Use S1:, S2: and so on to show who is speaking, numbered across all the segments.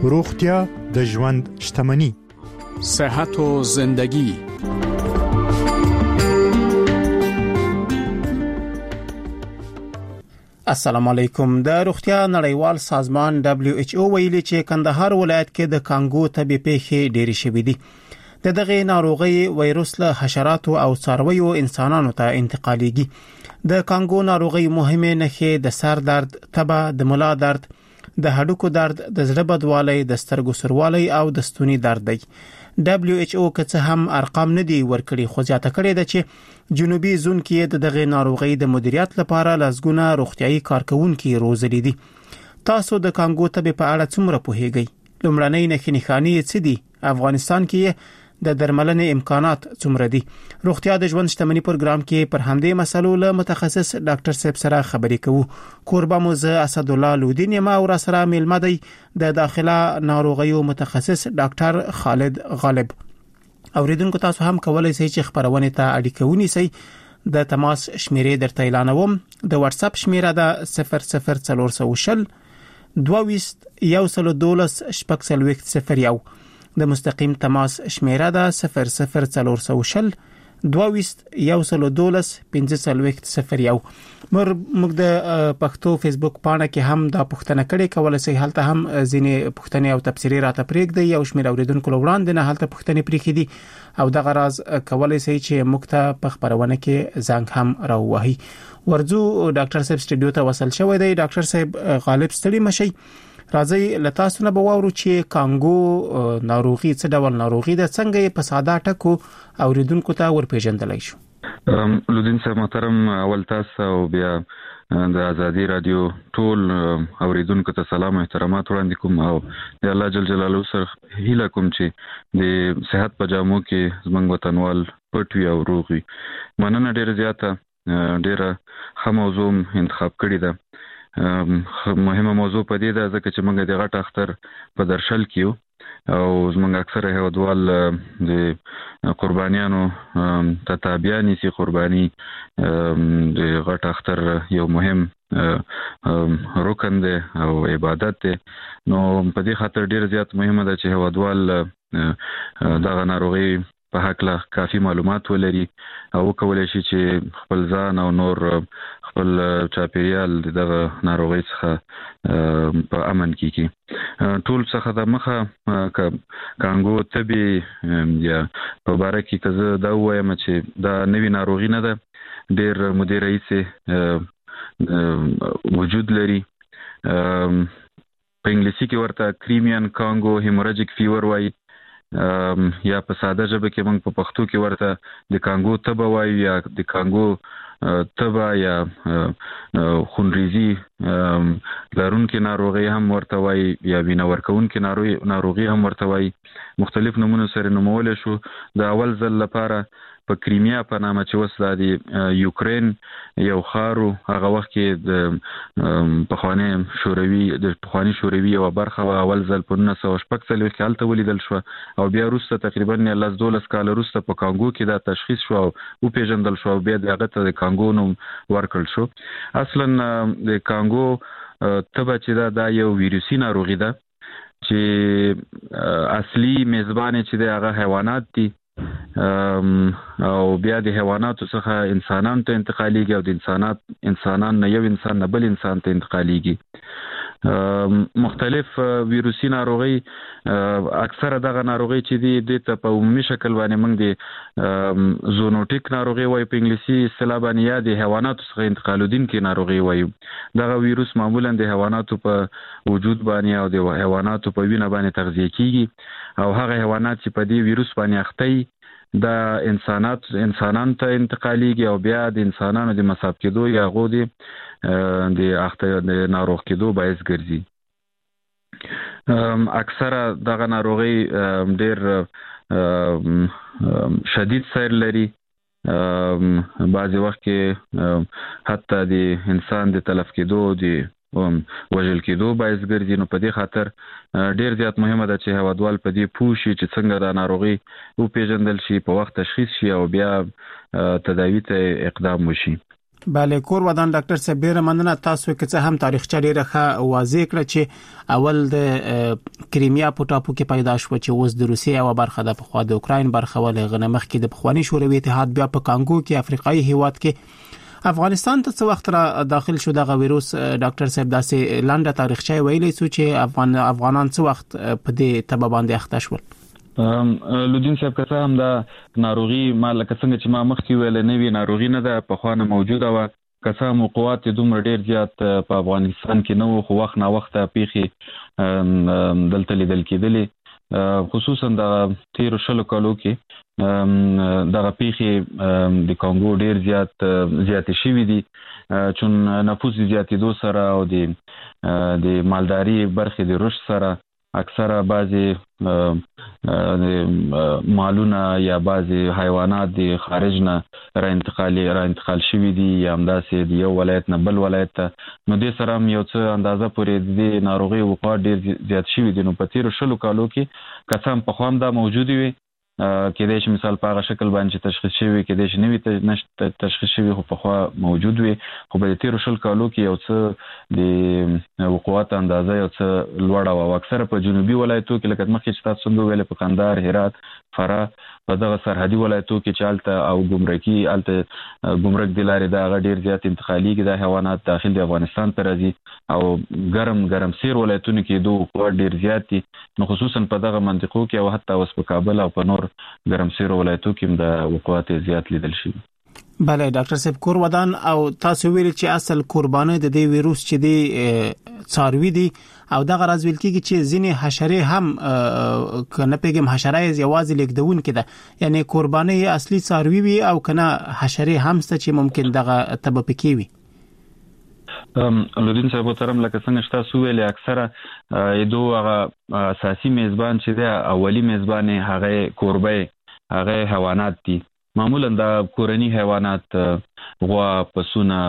S1: روغتیا د ژوند شتمني.
S2: صحت و زندگی.
S3: السلام علیکم. د روغتیا نړیوال سازمان WHO ویلي چې کندهار ولایت کې د کانګو تبې پیښې ډېرې شوې دي. دغه ناروغي وایروس له حشراتو او څارویو انسانانو ته انتقالېږي. د کانګو ناروغي مهمه نښې د سر درد، تبه، د ملا درد، د هډوکو درد، د زړه بدوالی، د سترګو سوروالی او د ستوني درد دی. WHO که څه هم ارقام نه دي ورکړي، خو زیاته کړې ده چې جنوبي زون کې دغه ناروغي د مدیریت لپاره لږونه روغتيایي کارکونکو روزلي دي. تاسو د کانګو تبې په اړه څومره پوهیږئ؟ لومړنۍ نښې څه دي؟ افغانستان کې د درملنې امکانات څومره دي؟ روغتیا د ژوند شتمني پروګرام کې پر همدې مسلو له متخصص ډاکټر صاحب سره خبرې کوو. کوربه مو زه اسد الله لودین یم او را سره ملمه دی د داخله ناروغیو متخصص ډاکټر خالد غالب. اوریدونکو تاسو هم کولای شئ چې خبرونه ته اړیکه ونیسئ. د تماس شمیرې درته اعلانوم. د واتس اپ شمیره ده 00420 22 112 شپږ د مستقیم تماس شمیره ده 00420 22 112 1501. موږ د پښتو فیسبوک پاڼه کې هم دا پوښتنه کړې، کولای شئ هلته هم ځینې پوښتنې او تفسیري راته پرېږدئ. یو شمېر اوریدونکو وړاندې نه هلته پوښتنې پرېښې دي او دغه راز کولای شئ چې موږ ته په خبرونه کې زنګ هم راووهئ. ورځو ډاکټر صاحب سټډیو ته وصل شوی دی. ډاکټر صاحب غالب ستړي مشي. راځي لتاسو نه بواورو چې کانګو ناروغي څه ډول ناروغي ده، څنګه په ساده ټکو اوریدونکو ته ورپېژندلای شو؟
S4: لودین صاحب محترم، اول تاسو او بیا د ازادي رادیو ټول اوریدونکو ته سلام او احترامات وړاندې کوم او د الله جل جلاله سره هیله کوم چې د صحت په جامو کې زموږ وطنوال پټ وي او روغ وي. مننه ډیره زیاته، ډیره ښه موضوع انتخاب کړې ده. مهمه موضوع په دې ده ځکه چې موږ د غټ اختر په درشل کې او زموږ اکثره هیوادوال د قربانیانو ته تابعیان سي. قرباني د غټ اختر یو مهم رکن دی او عبادت دی. نو په دې خاطر ډیر زیات مهمه ده چې هیوادوال دغه ناروغي په حق له کافي معلومات ولري او وکولای شي چې خپل ځان او نور خپل چاپیریال دغه ناروغي څخه په امن کې ټول څخه د مخه کانګو تبې یا په باره کې که دا وایم چې دا نوې ناروغي نه ده، ډېر مودې رئیسه وجود لري. په انګلیسي کې ورته کریمیان کانګو هیموراجیک فیور وایي، یا په ساده ژبه کې موږ په پښتو کې ورته د کانګو تبه وایو یا د کانګو تبه یا خونریزي لرونکي ناروغي هم ورته وایي یا وینه ورکوونکي ناروغي هم ورته وایي. مختلف نومونو سره نومول شو. د اول ځل لپاره په کریمیا په نامه چې وسله د یوکرین یو خارو، هغه وخت کې د پخوانی شوروي یو برخه اول ځل په 1946 کې هلته ولیدل شو او بیا وروسته تقریبا 12 کال وروسته په کانګو کې دا تشخیص شو او پیژندل شو، بیا دغه ته د کانګو نوم ورکړل شو. اصلا د کانګو تبه چې دا یو ویروسي ناروغي ده چې اصلي میزبان چې د هغه حیوانات دي او بیا د حیواناتو څخه انسانانو ته انتقالیږي او د انسانان نه یو انسان نه بل انسان ته انتقالیږي. مختلف ویروسي ناروغي اکثره دغه ناروغي چې دي د ته په عمومي شکل باندې موږ د زونوټیک ناروغي وایو په انګلیسي اصطلاح باندې، یا د حیواناتو څخه انتقالېدونکي ناروغي وایو. دغه ویروس معمولا د حیواناتو په وجود باندې او د حیواناتو په وینه باندې تغذیه کیږي او هغه حیوانات چې په دې ویروس باندې اخته دا انسانان ته انتقالیږي او بیا د انسانانو د مصاب کېدو یا غو د ناروغ کېدو باعث ګرځي. اکثره دغه ناروغي ډېر شدید سیر لري. بعضی وخت کې حتی د انسان د تلف کېدو د وژل کېدو باعث ګرځي. نو په دې خاطر ډیر زیات مهمه ده چې هوادوال په دې پوه شي چې څنګه دا ناروغي وپېژندل شي، په وخت تشخیص شي او بیا تداوی ته اقدام وشي.
S3: بله کور ودان ډاکټر صاحب ډیره مننه تاسو که څه هم تاریخچه ډیره ښه واضح کړه چې اول د کریمیا په ټاپو کې پیدا شو چې اوس د روسیې او برخه د پخوا د اوکراین برخه ولې غنمخ کې د پخوانی شوروي اتحاد بیا په کانګو کې افریقایي هیواد کې افغانستان ته څه وخت را داخل شو دغه وایروس ډاکټر صاحب داسې لنډه تاریخچه ویلې سو چې افغانان څه وخت په دې تبه باندې اخته شول
S4: لودین صاحب که هم دا ناروغي مال لکه څنګه چې ما مخکې ویل نه وی ناروغي نه ده په خوانه موجوده و که هم قوت دومره ډیر زیات په افغانستان کې نو خو وخت نه وخت پیخي دلته لیدل کېدلې خصوصا د 13 کالو کې د پیخي د کانګو ډیر زیات شوی دي چون نفوس زیاتېدو سره او د مالداري برخې د رشد سره اکثره بعضی مالونه یا بعضی حیوانات د خارج نه را انتقال شوی دي یا همداسې د یو ولایت نه بل ولایت ته نو د سره یو څه اندازه پورې د ناروغي وقوع ډیر زیات شوی دي نو په 13 کالو کې قسم په خوام دا موجود وي کېدای شي مثال په هغه شکل باندې تشخیص شوی کېدای شي نوې تشخیص شوی خو په خوا موجود وي خو په 13 کالو کې یو څه د وقوعات اندازه یو څه لوړه او اکثره په جنوبي ولایتو کې لکه مخکې چې تاسو څنګه ویل په قندهار هرات فراه په دغه سرحدي ولایتو کې چالت او ګمرکي الته ګمرک د لارې دا غ ډیر زیات انتقالي کې د حیوانات داخل د افغانستان ته راځي او ګرم سیر ولایتونو کې دوه وقوع ډیر زیات دي نو خصوصا په دغه منطقو کې او حتی اوس په کابل او په نور ګرم سیر ولایتو کې د وقوعات زیات لیدل شي
S3: بله ډاکټر صاحب کور ودان او تاسو ویل چې اصل قربانه د دې وایروس چې دی څاروي دي او دغه راز ویل کېږي چې ځینې حشره هم کنه پیغام حشره یوازې لیکدون کې ده یعنی قربانه اصلي څاروي وي او کنه حشره هم ست چې ممکن دغه تبپکی وي
S4: لودین صاحب ترم لکه څنګه تاسو ویل اکثره دوه هغه اساسي میزبان چې دی اولی میزبان هغه قربه هغه حیوانات دي معمولا د کورنی حیوانات غوا پسونه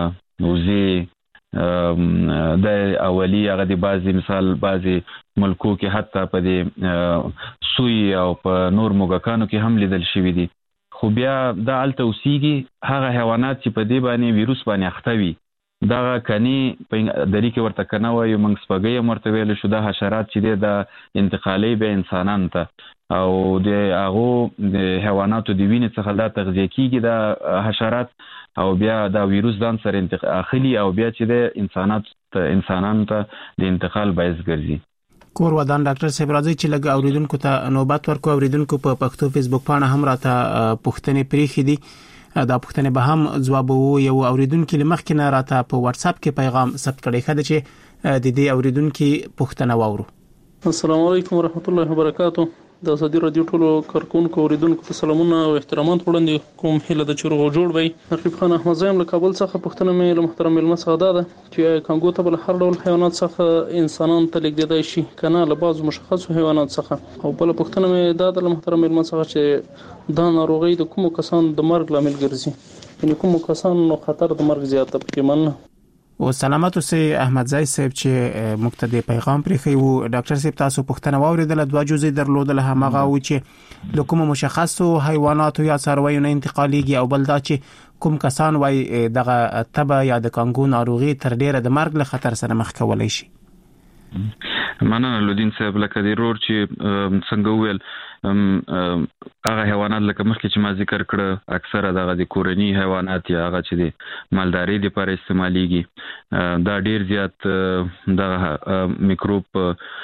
S4: وزې د اولی هغه د بعضی مثال بعضی ملکو کې حتی په دې سوی او په نور موګکانو کې هم لیدل شوی دي خو بیا د الته اوسېږي هغه حیوانات چې په دې باندې وایروس باندې اخته وي دا کني په دری کې ورته کنه وایو موږ سپګي مرته ویل شو د حشرات چې د انتقالي به انسانان ته او د هغه د حیواناتو د وینې څخه دا تغذیه کیږي د حشرات او بیا دا وایروس ځان سره انتقالي او بیا چې د انسانانو ته د انتقال باعث ګرځي
S3: کور ودان ډاکټر صاحب راځي چې لګ اوریدونکو ته نوبت ورکو اوریدونکو په پښتو فیسبوک باندې هم راته پوښتنې پریخي دي دا پوښتنه به هم جواب وو یو اوریدونکو لمخکې نه راته په واتس اپ کې پیغام ثبت کړی خده چې د دې اوریدونکو پوښتنه واورو
S5: السلام علیکم ورحمت الله وبرکاتہ د ازادي رادیو ټولو کارکونکو اوریدونکو ته سلامونه او احترامات وړاندې کوم هله د چروغ جوړ وي رقیب خان احمد زایم له کابل څخه پوښتنه مې له محترم علم سعاده ده چې کانګو ته بل هر ډول حیوانات څخه انسانان ته لیږدای شي کنه له بعض مشخصو حیوانات څخه او بل پوښتنه مې دا د محترم علم څخه چې دا ناروغي د کوم کسان د مرګ لامل ګرځي یعنی کوم کسان نو خطر د مرګ زیات پکې مننه
S3: او سلامات اوسئ احمد زای صاحب چې مقتدی پیغام پرې خو ډاکټر صاحب تاسو پوښتنه واوریدله دوه جزئی درلودل همغه او چې د کوم مشخصو حیوانات یا څارویو نه انتقالیږي او بل دا چې کوم کسان وای دغه تبه یا د کانګو ناروغي تر ډیره د مرګ له خطر سره مخ کولای شي
S4: مننه لودین صاحب لکه د رور چې څنګه ویل هغه حیوانات لکه مخکې چې ما ذکر کړ اکثره دغه د کورنی حیوانات یا هغه چې د مالداري لپاره استعماليږي دا ډیر زیات دغه میکروب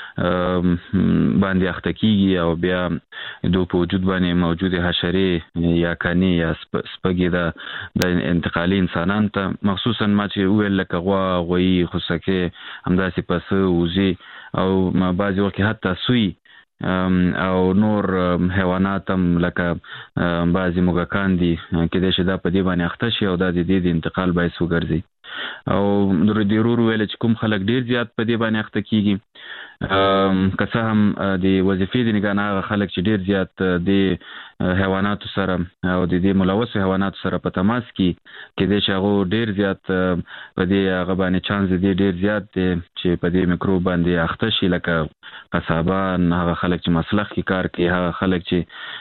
S4: باندې اخته کیږي او بیا د وجود باندې موجوده حشره یا کني یا سپګي د انتقالي انسانان ته مخصوصا ما چې ویل لکه غوي خوسکه همداسې پس وزي او بعضی وخت حتی سوی او نور حیوانات هم لکه بعضی موګکان دي کېدای شي دا په دې باندې اخته شي او دا د دې انتقال باعث وګرځي او د ضرور ویل چې کوم خلک ډیر زیات په دې باندې اخته کیږي که څه هم د وظیفې د نگاه خلک چې ډیر زیات د حیواناتو سره او د دې ملوث حیواناتو سره په تماس کې کېدای شي هغه ډیر زیات په دې هغه باندې چانس دی ډیر زیات دی چې په دې میکروب باندې اخته شي، لکه قصابان، هغه خلک چې مسلخ کې کار کوي، هغه خلک چې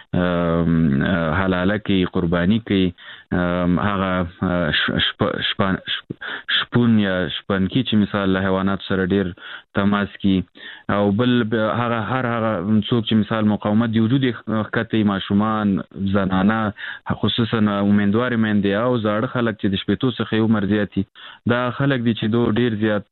S4: حلاله کوي، قرباني کوي، هغه شپون یا شپنکی چې مثال له حیوانات سره ډیر تماس کی، او بل هغه څوک چې مثال مقاومت دی وجود ښکته ماشومان، زنانه، خصوصا امیندوار میندې او زاړه خلک چې د شپېتو څخه عمر زیات دي، دا خلک دي چې دوی ډیر زیات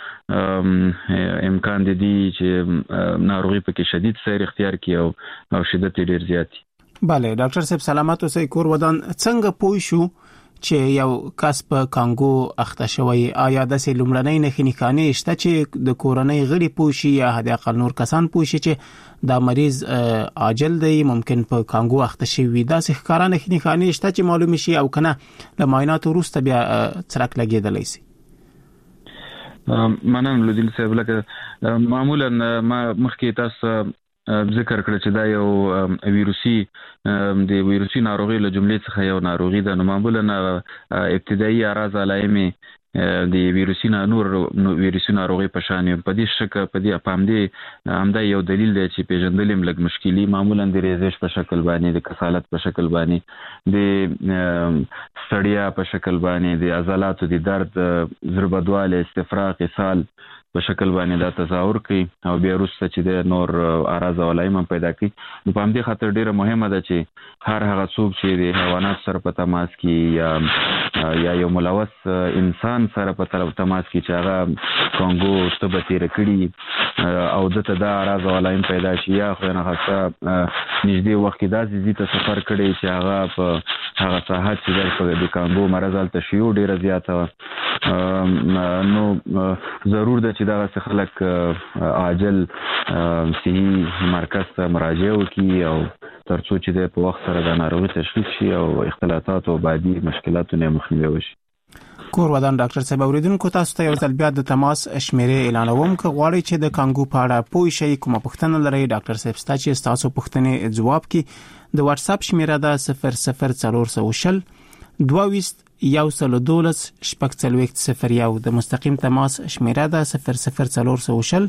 S4: امکان دي چې ناروغي پکې شدید سیر اختیار کړي او شدت ډیر زیات دي.
S3: بله ډاکټر صاحب سلامات اوسئ. کور ودان څنګه پوه شو چې یو کس په کانګو اخته شوی؟ آیا داسې لومړنۍ نښې شته چې د کورنۍ غړي پوه شي یا حد اقل نور کسان پوه شي چې دا مریض عاجل دی، ممکن په کانګو اخته شوی؟ داسې ښکاره نښې شته چې معلوم شي او کنه له معایناتو وروسته بیا څرک لګېدلی شي؟
S4: مننه لودین صاحب. لکه معمولا ما مخکې تاسو ذکر کړ چې دا یو ویروسي ناروغي له جملې څخه یو ناروغي ده. نو معمولا ابتدایي اعراض علائم د ویروسي ناروغي په شان په دې شکل په همدا یو دلیل دی چې پیژندل هم لږ مشکلي، معمولا د ریزش په شکل باندې، د کسالت په شکل باندې، د ستړیا په شکل باندې، د عضلاتو د درد، زړه بدوالی، استفراغ، اسهال په شکل باندې دا تظاهر کوي او بیا وروسته چې د نور اعراض او علائم پیدا کوي. نو په همدې خاطر ډیره مهمه ده چې هر هغه څوک چې د حیوانات سره په تماس کې یا یو ملوث انسان سره په تماس کې چې هغه کانګو تبه تیره کړي او دته دا اعراض او علائم پیدا شي، یا خو نه خاصه نږدې وخت کې داسې ځي ته سفر کړي چې هغه په هغه ساحات چې د کانګو مرض هلته شیوع ډیره زیاته، نو ضرور ده چې دغه خلک عاجل صحي مرکز ته مراجعه وکړي او ترڅو چې د په وخت سره د ناروغي تشخیص شي او اختلالات او بعدي مشکلاتو نه مخنیوي وشي.
S3: کور ودان ډاکټر صاحب، اوریدونکو تاسو ته یو ځل بیا د تماس شمیرې اعلانوم که غواړئ چې د کانګو په اړه پوه شئ، کومه پوښتنه لرئ، ډاکټر صاحب ستا چې تاسو پوښتنې ځواب کړي. د واتس اپ شمیره ده 00420 22 112 د مستقیم تماس شمیره ده 00420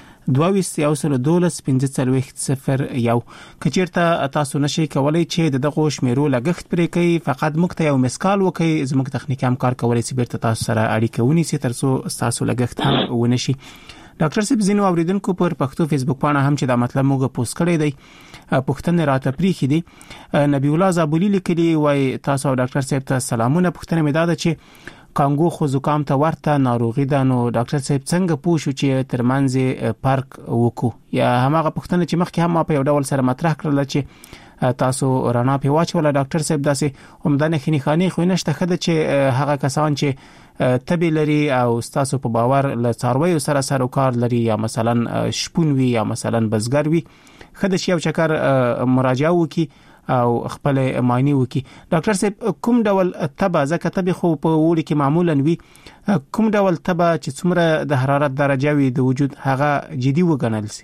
S3: 22 112 کچیرته تاسو نشئ کولای چې دغه شمیرو لګښت پرې کوي، فقط موږ ته یو مسکال وکړئ، زموږ تخنیکی همکار کولی شي بیرته تاسو سره اړیکه ونیسي ترڅو تاسو لګښت هم ونشي. ډاکټر صاحب ځینو اوریدونکو پر پښتو فیسبوک پاڼه هم چې دا مطلب موږ پوسټ کړی دی پوښتنه راته پریخي دي. نبی الله زابلی لیکلی وای تاسو ډاکټر صاحب ته سلامونه، پوښتنه مې دا ده چې کانګو خو زکام ته ورته ناروغي ده، نو ډاکټر صاحب څنګه پوه شو چې ترمنځ فرق وکړو؟ یا هماغه پوښتنه چې مخکې هم په یو ډول سره مطرح کړل چې تاسو رانا په واچوله ډاکټر صاحب داسې همدانه خني خو نشته خده چې هغه کسان چې تبي لري او تاسو په باور له څارویو سره سروکار لري یا مثلا شپون وي یا مثلا بزګر وي خده شي او چکر مراجعه وکي او خپل معاینه وکي. ډاکټر صاحب کوم ډول تبه زکه تبه خو په وړي کې معمولا وي، کوم ډول تبه چې څومره د حرارت درجه وي د وجود هغه جدي وګڼل شي؟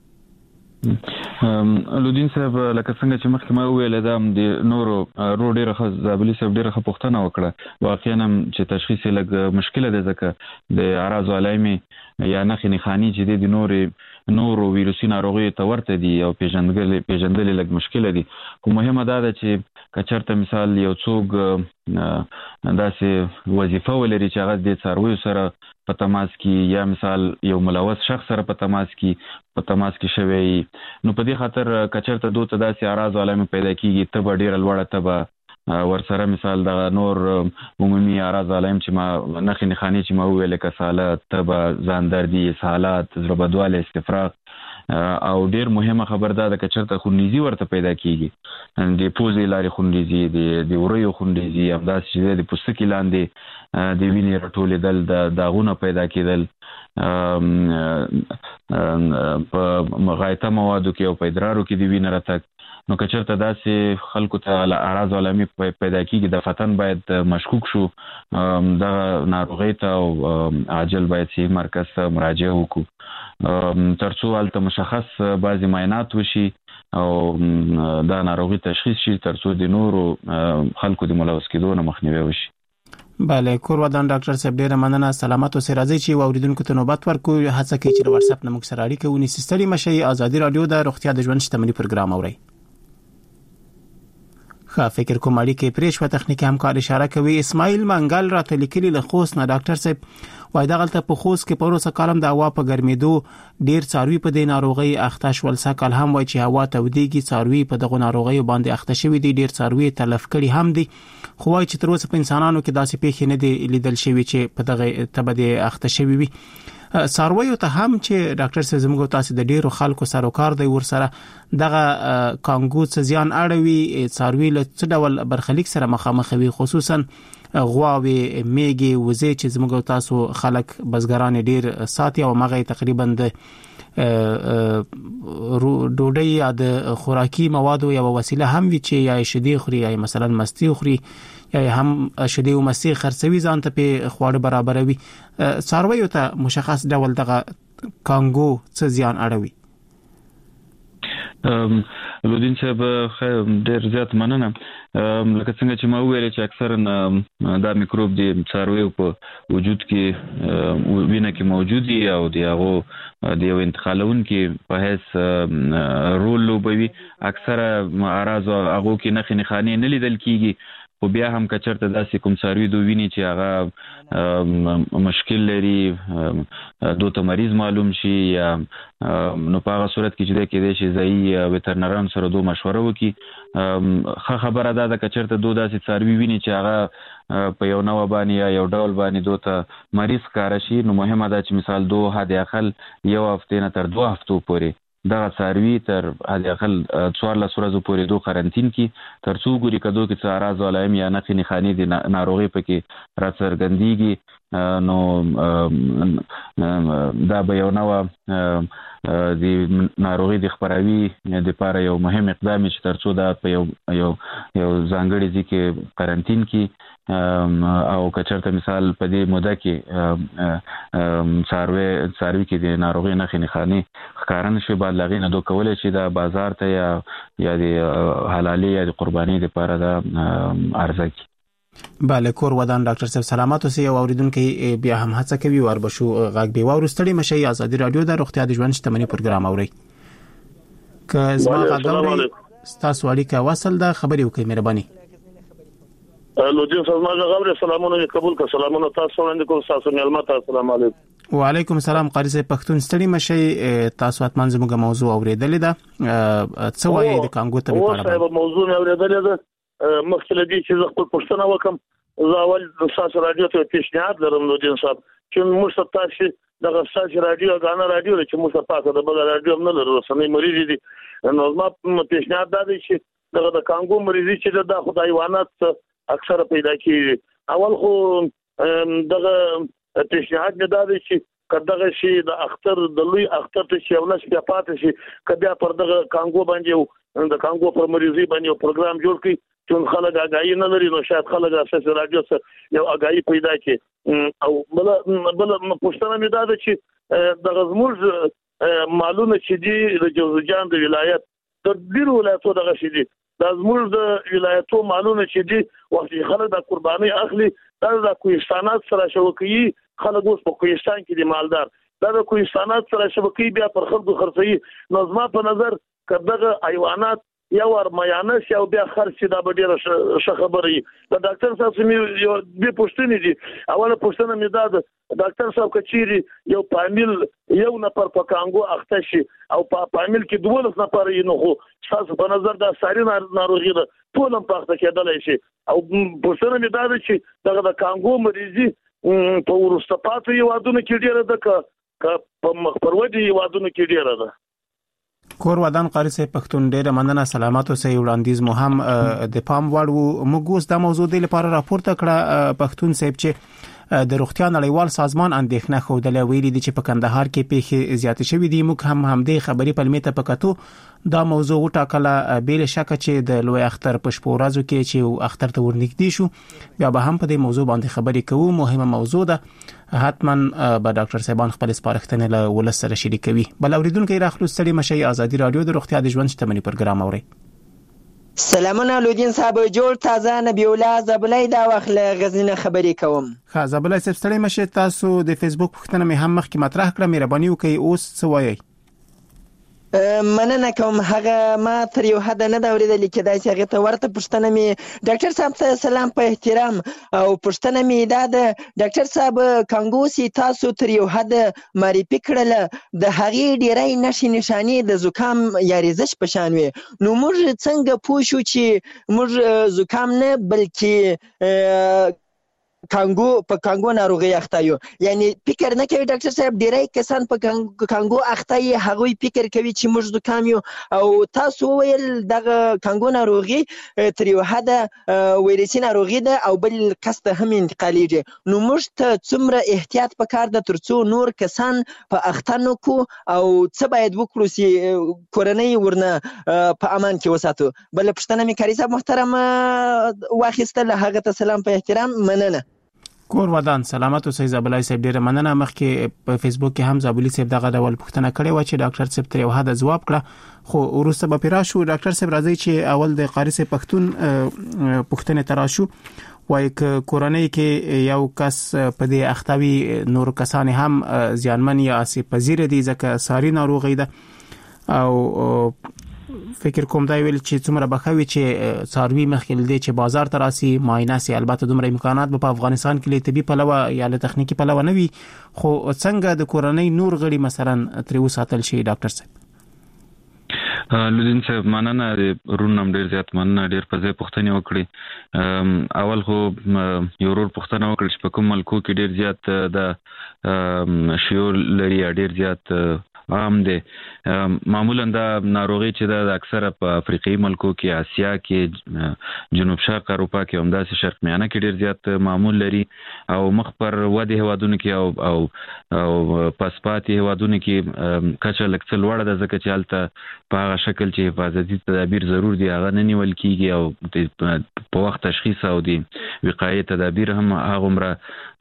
S4: لودین صاحب لکه څنګه چې مخکې ما وویل دا د نورو ډیره زابلی صاحب ډیره پوښتنه وکړه، واقعا چې تشخیص لږ مشکله ده ځکه د اعراض او علائم یا نښې چې د نورو ویروسي ناروغیو ته ورته دي او پیژندل لږ مشکله دي. خو مهمه دا ده چې کچرته مثال یو څوک داسې وظیفه ولري چې هغه د څارویو سره په تماس کې یا مثال یو ملوث شخص سره په تماس کې شوی، نو په دې خاطر کچرته دوته داسې اعراض او علائم پیدا کیږي، تبه ډیره لوړه تبه ورسره مثال د نور عمومي اعراض علائم چې ما نښې چې ما وویل کسالت، تبه، ځان دردي، اسهالات، زړه بدوالی، استفراغ، او ډیر مهمه خبر ده د کچرته خونریزي ورته پیدا کیږي، د پوزې لارې خونریزي، د وریو خونریزي، همداسې چې د پوستکي لاندې د وینې راټولېدل، د داغونه پیدا کېدل په غایطه موادو کې او په ادرارو کې د وینې راتګ. نو کچرته داسې خلکو ته اعراض او علائم پیدا کیږي د فتن باید مشکوک شو دغه ناروغۍ ته او عاجل باید صحي مرکز ته مراجعه وکړو ترڅو هلته مشخص بعضې معاینات وشي او دا ناروغي تشخیص شي ترڅو د نورو خلکو د ملوث کېدو نه مخنیوی وشي.
S3: بله کور ودان ډاکټر صاحب ډیره مننه سلامات اوسئ راځي چې اوریدونکو ته نوبت ورکو هڅه کوي چې واتس اپ نمک سره اړیکه ونیسي ستړي مشي ازادي رادیو د روغتیا د ژوند شتمنۍ پروګرام اوري فکر کوم اړیکه پریښو تخنیکی همکار اشاره کوي اسماعیل منګل راته لیکلي له خوست نه ډاکټر صاحب وای دغلته په خوست کې پروسه کالم د هوا په ګرمېدو ډیر څاروي په دې ناروغي اخته شول سکل هم وای چې هوا تودېږي څاروي په دغه ناروغي باندې اخته شوی دي ډیر څاروي تلف کړي هم دي خو وای چې تر اوسه په انسانانو کې داسې پیښې نه دي لیدل شوی چې په دغه تبدي اخته شوی وي څارویو ته هم چې ډاکټر صاحب زموږ تاسو د ډیرو خلکو سره کار دی ور سره دغه کانګو څه زیان اړوي څاروي له څه ډول برخلیک سره مخامخ وي خصوصا غواوي میږي وزې چې زموږ تاسو خلک بزګران ډیر ساتي او مغه تقریبا د ډوډۍ یا د خوراکي موادو یو وسیله هم وي چې یا شیدې خوري یا مثلا مستی خوري یا هم شیدې او مستی خرڅوي ځان ته په خواړه برابروي څارویو ته مشخص ډول دغه کانګو څه زیان اړوي
S4: لودین صاحب ډیر زیات مننه لکه څنګه چې ما ویل چې اکثرا دا میکروب د څارویو په وجود کې وینه کې موجود دي او دغه د یو انتقالون کې په هیڅ رول لوبوي اکثره اعراض هغه کې نخې نخانه نه لیدل کیږي خو بیا هم کچرته داسې کوم څاروي دوی ویني چې هغه مشکل لري دوته مریض معلوم شي یا نو په هغه صورت کې چې د کې د شي ځای وترنران سره دوه مشوره وکړي خبره ده کچرته دوه داسې څاروي ویني چې هغه په یو نوع باندې یا یو ډول باندې دوته مریض کار شي نو مهمه ده چې مثال دوه حد اقل یو هفته نه تر 2 هفتو پورې دا څاروي تر حد اقل 14 ورځې پورې دوه قرنټین کې تر څو ګوري کدو کې څه اعراض ولایم یا نخې نخانې دي ناروغي پکې را څرګندېږي نو دا به یو نوع د ناروغي د خبروي د لپاره یو مهم اقدام چې تر څو دا په یو ځانګړي ځکه قرنټین کې او کچرته مثال په دې موده کې څاروي کې د ناروغي نخې نخانې ښکارن شي بعد لغې نه دوه کولای شي دا بازار ته یا د حلالي یا د قرباني لپاره دا عرضه کی
S3: بله کور ودان ډاکټر صاحب سلامات اوسئ او اوریدونکو بیا هم هڅه کوي ور بشو غږ به ورستړي مشي ازادي رادیو د روغتیا د ژوند شتمنۍ پروګرام اوري که زما غږ تاسو اړیکه وصل ده خبري وکړئ مهرباني
S6: لودین صاحب ما غوړې سلامونه قبول ک سلامونه تاسو وړاندې کوم تاسو ملمت السلام علیکم
S3: وعلیکم السلام قاری صاحب پښتون ستړي مشي تاسو اتمن زموږ موضوع اوریدلې ده څه وایي د کانګو ته په اړه
S6: صاحب موضوع اوریدلې ده مخکې دې چې خپل پښتنه وکم زه اول تاسو رادیو ته پیشنهاد لرم لودین صاحب چې موږ تاسو دغه تاسو رادیو غانا رادیو چې موږ تاسو د بل رادیو نه لرو سمې مریض دي نو ما پیشنهاد دا دی چې دغه د کانګو مریض چې د خدای وانات اکثر پیدا کیږي اول خو دغه پیشنهاد نه دا دی چې کداغه شي د اختر د لوی اختر ته شي ولس بیا پاتې شي کبه پر دغه کانګو باندې د کانګو پر مریضي باندې پروګرام جوړ کړي چې خلک اگاهی نه لري نو شاید خلک اساس رادیو سره یو اگاهی پیدا کړي او بل پښتنه مې دا ده چې د غزموج معلومه چې دی د جوزجان د ولایت د ډیرو ولایتونو دغه شي دي د زموږ د ولایتونو معلومه چې دی وخت خلک د قرباني اخلي د کوهستانات سره شوکي خلک اوس په کوهستان کې دي مالدار د کوهستانات سره شوکي بیا پر خلکو خرڅي نو زما په نظر کداغه حیوانات یا ور میانه شي او بیا خرڅ دا به ډیره ښه خبره وي د ډاکټر صاحب سمې یو به پوښتنه دي اوله پوښتنه مې دا ده ډاکټر صاحب کچيري یو پامل یو نفر په کانګو اخته شي او په پامل کې 12 نفر یې نو خو تاسو په نظر دا ساري ناروغي ده ټول هم پخته کېدلای شي او پوښتنه مې دا ده چې دغه د کانګو مریضي په ورسته پاتې یوادونه کې ډیره ده ک په مخپرودي یوادونه کې ډیره ده
S3: کور ودان قاری صاحب پښتون ډیره مننه سلامات اوسئ وړاندیز مو هم د پام وړ موږ اوس د موضوع د لپاره راپورته کړه پښتون صاحب چې د روغتیا نړیوال سازمان اندېښنه خوده ویلي دي چې په کندهار کې پیښې زیاتې شوې دي موږ هم همدې خبرې پلمې ته پکاتو دا موضوع وټاکله بیل شک چې د لوی اختر په شپو ورځو کې چې اختر ته ورنږدې شو بیا به هم په دې موضوع باندې خبرې کوو مهمه موضوع ده حتما به ډاکټر صاحبان خپل سپارښتنې له ولس سره شریکوي بل اوریدونکو راخلو ستړي مشي ازادي رادیو د روغتیا د ژوند شتمنۍ پروګرام اوري
S7: سلامونه لودین صاحب، جوړ تازه نبی الله زبلای دا وخت له غزنی خبرې کوم.
S3: ښه زبلای صاحب ستړي مشه، تاسو د فیسبوک پوښتنه مې هم مخکې مطرح کړه، مهرباني وکړئ اوس څه وایي؟
S7: مننه کوم. هغه ما تر یو حد نه دا اورېدلې چې داسې هغې ته ورته پوښتنه مې ډاکټر صاحب ته سلام په احترام او پوښتنه مې دا ده ډاکټر صاحب کانګو چې تاسو تر یو حد معرفي کړله د هغې ډېری نښې نښانې د زکام یا ریزش په شان وې، نو موږ څنګه پوه شو چې موږ زکام نه بلکې په کانګو ناروغي اخته یو؟ یعنی فکر نه کوي ډاکټر صاحب ډیری کسان په کانګو اخته یي، هغوی فکر کوي چې موږ زکام یو، او تاسو وویل دغه کانګو ناروغي تر یو حده ویروسي ناروغي ده او بل کس ته هم انتقالیږي، نو موږ ته څومره احتیاط پکار ده ترڅو نور کسان په اخته نه کو، او څه باید وکړو چې کورنۍ ورنه په امان کې وساتو؟ بل پوښتنه مې کاري صاحب محترم واخیستله، هغه ته سلام په احترام. مننه.
S3: کور ودان سلامت اوسئ زابلای صاحب، ډیره مننه. مخکې په فیسبوک کې هم زابلی صاحب دغه ډول پوښتنه کړې و چې ډاکټر صاحب تر یو حد جواب کړه، خو وروسته به پیرا شو. ډاکټر صاحب راځي چې اول د قاری صاحب پښتون پوښتنه تراشو، وایي ک کورنۍ کې یو کس په دې اختوي نور کسان هم زیانمن یا آسیب پذیر دي ځکه ساري ناروغي ده، او فکر کوم دا ویل چې څومره بخوي چې څاروي مخکې دې چې بازار ته راسي معاینه سي، البته دومره امکانات په افغانستان کې له طبي پلوه یا له تخنیکی پلوه نه وي، خو څنګه د کورنۍ نور غړي مثلا تر وساتل شي ډاکټر صاحب؟
S4: لودین صاحب مننه، رون نم ډیر زیات مننه، ډیر په ځای پوښتنه وکړي. اول خو یو ورور پوښتنه وکړي چې په کوم ملکو کې ډیر زیات د شیول لري، ډیر زیات عام دي. معمولا دا ناروغي چې د اکثره په افریقایي ملکو کې، آسیا کې، جنوب شرق اروپا کې، همداسې شرق میانه کې ډیر زیات معمول لري، او مخ پر ودی هوادونو کې او پاسپاتي هوادونو کې کچه لکه لوړه ده، ځکه چې هلته په هغه شکل چې حفاظتي تدابیر ضرور دي هغه نه نیول کیږي، او په وخت تشخیص او د وقایې تدابیر هم هغومره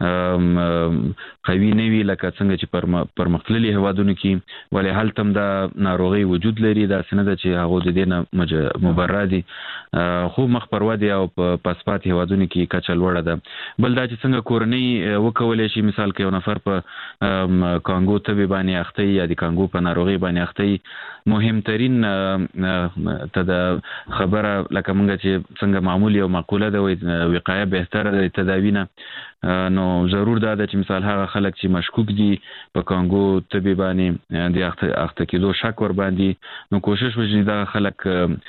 S4: قوي نه وي لکه څنګه چې پرمختللي هوادونو کې، ولې هلته هم دا ناروغي وجود لري، دا څنګه ده چې هغه د دې نه مبرا دي، خو مخ پر ودی او په پاسپات هوادونو کې کچه لوړه ده. بل دا چې څنګه کورنۍ وکولای شي، مثال کې یو نفر په کانګو تبي باندې اخته یا د کانګو په ناروغي باندې اخته، مهمترین ته د خبره لکه مونږ چې څنګه معمولی او معقوله ده وقایه بهتره ده تداوی نه، نو ضرور دا ده چې مثال هغه خلک چې مشکوک دي په کانګو تبي باندې د اخته کېدو شک ور باندې، نو کوشش وکړي دا خلک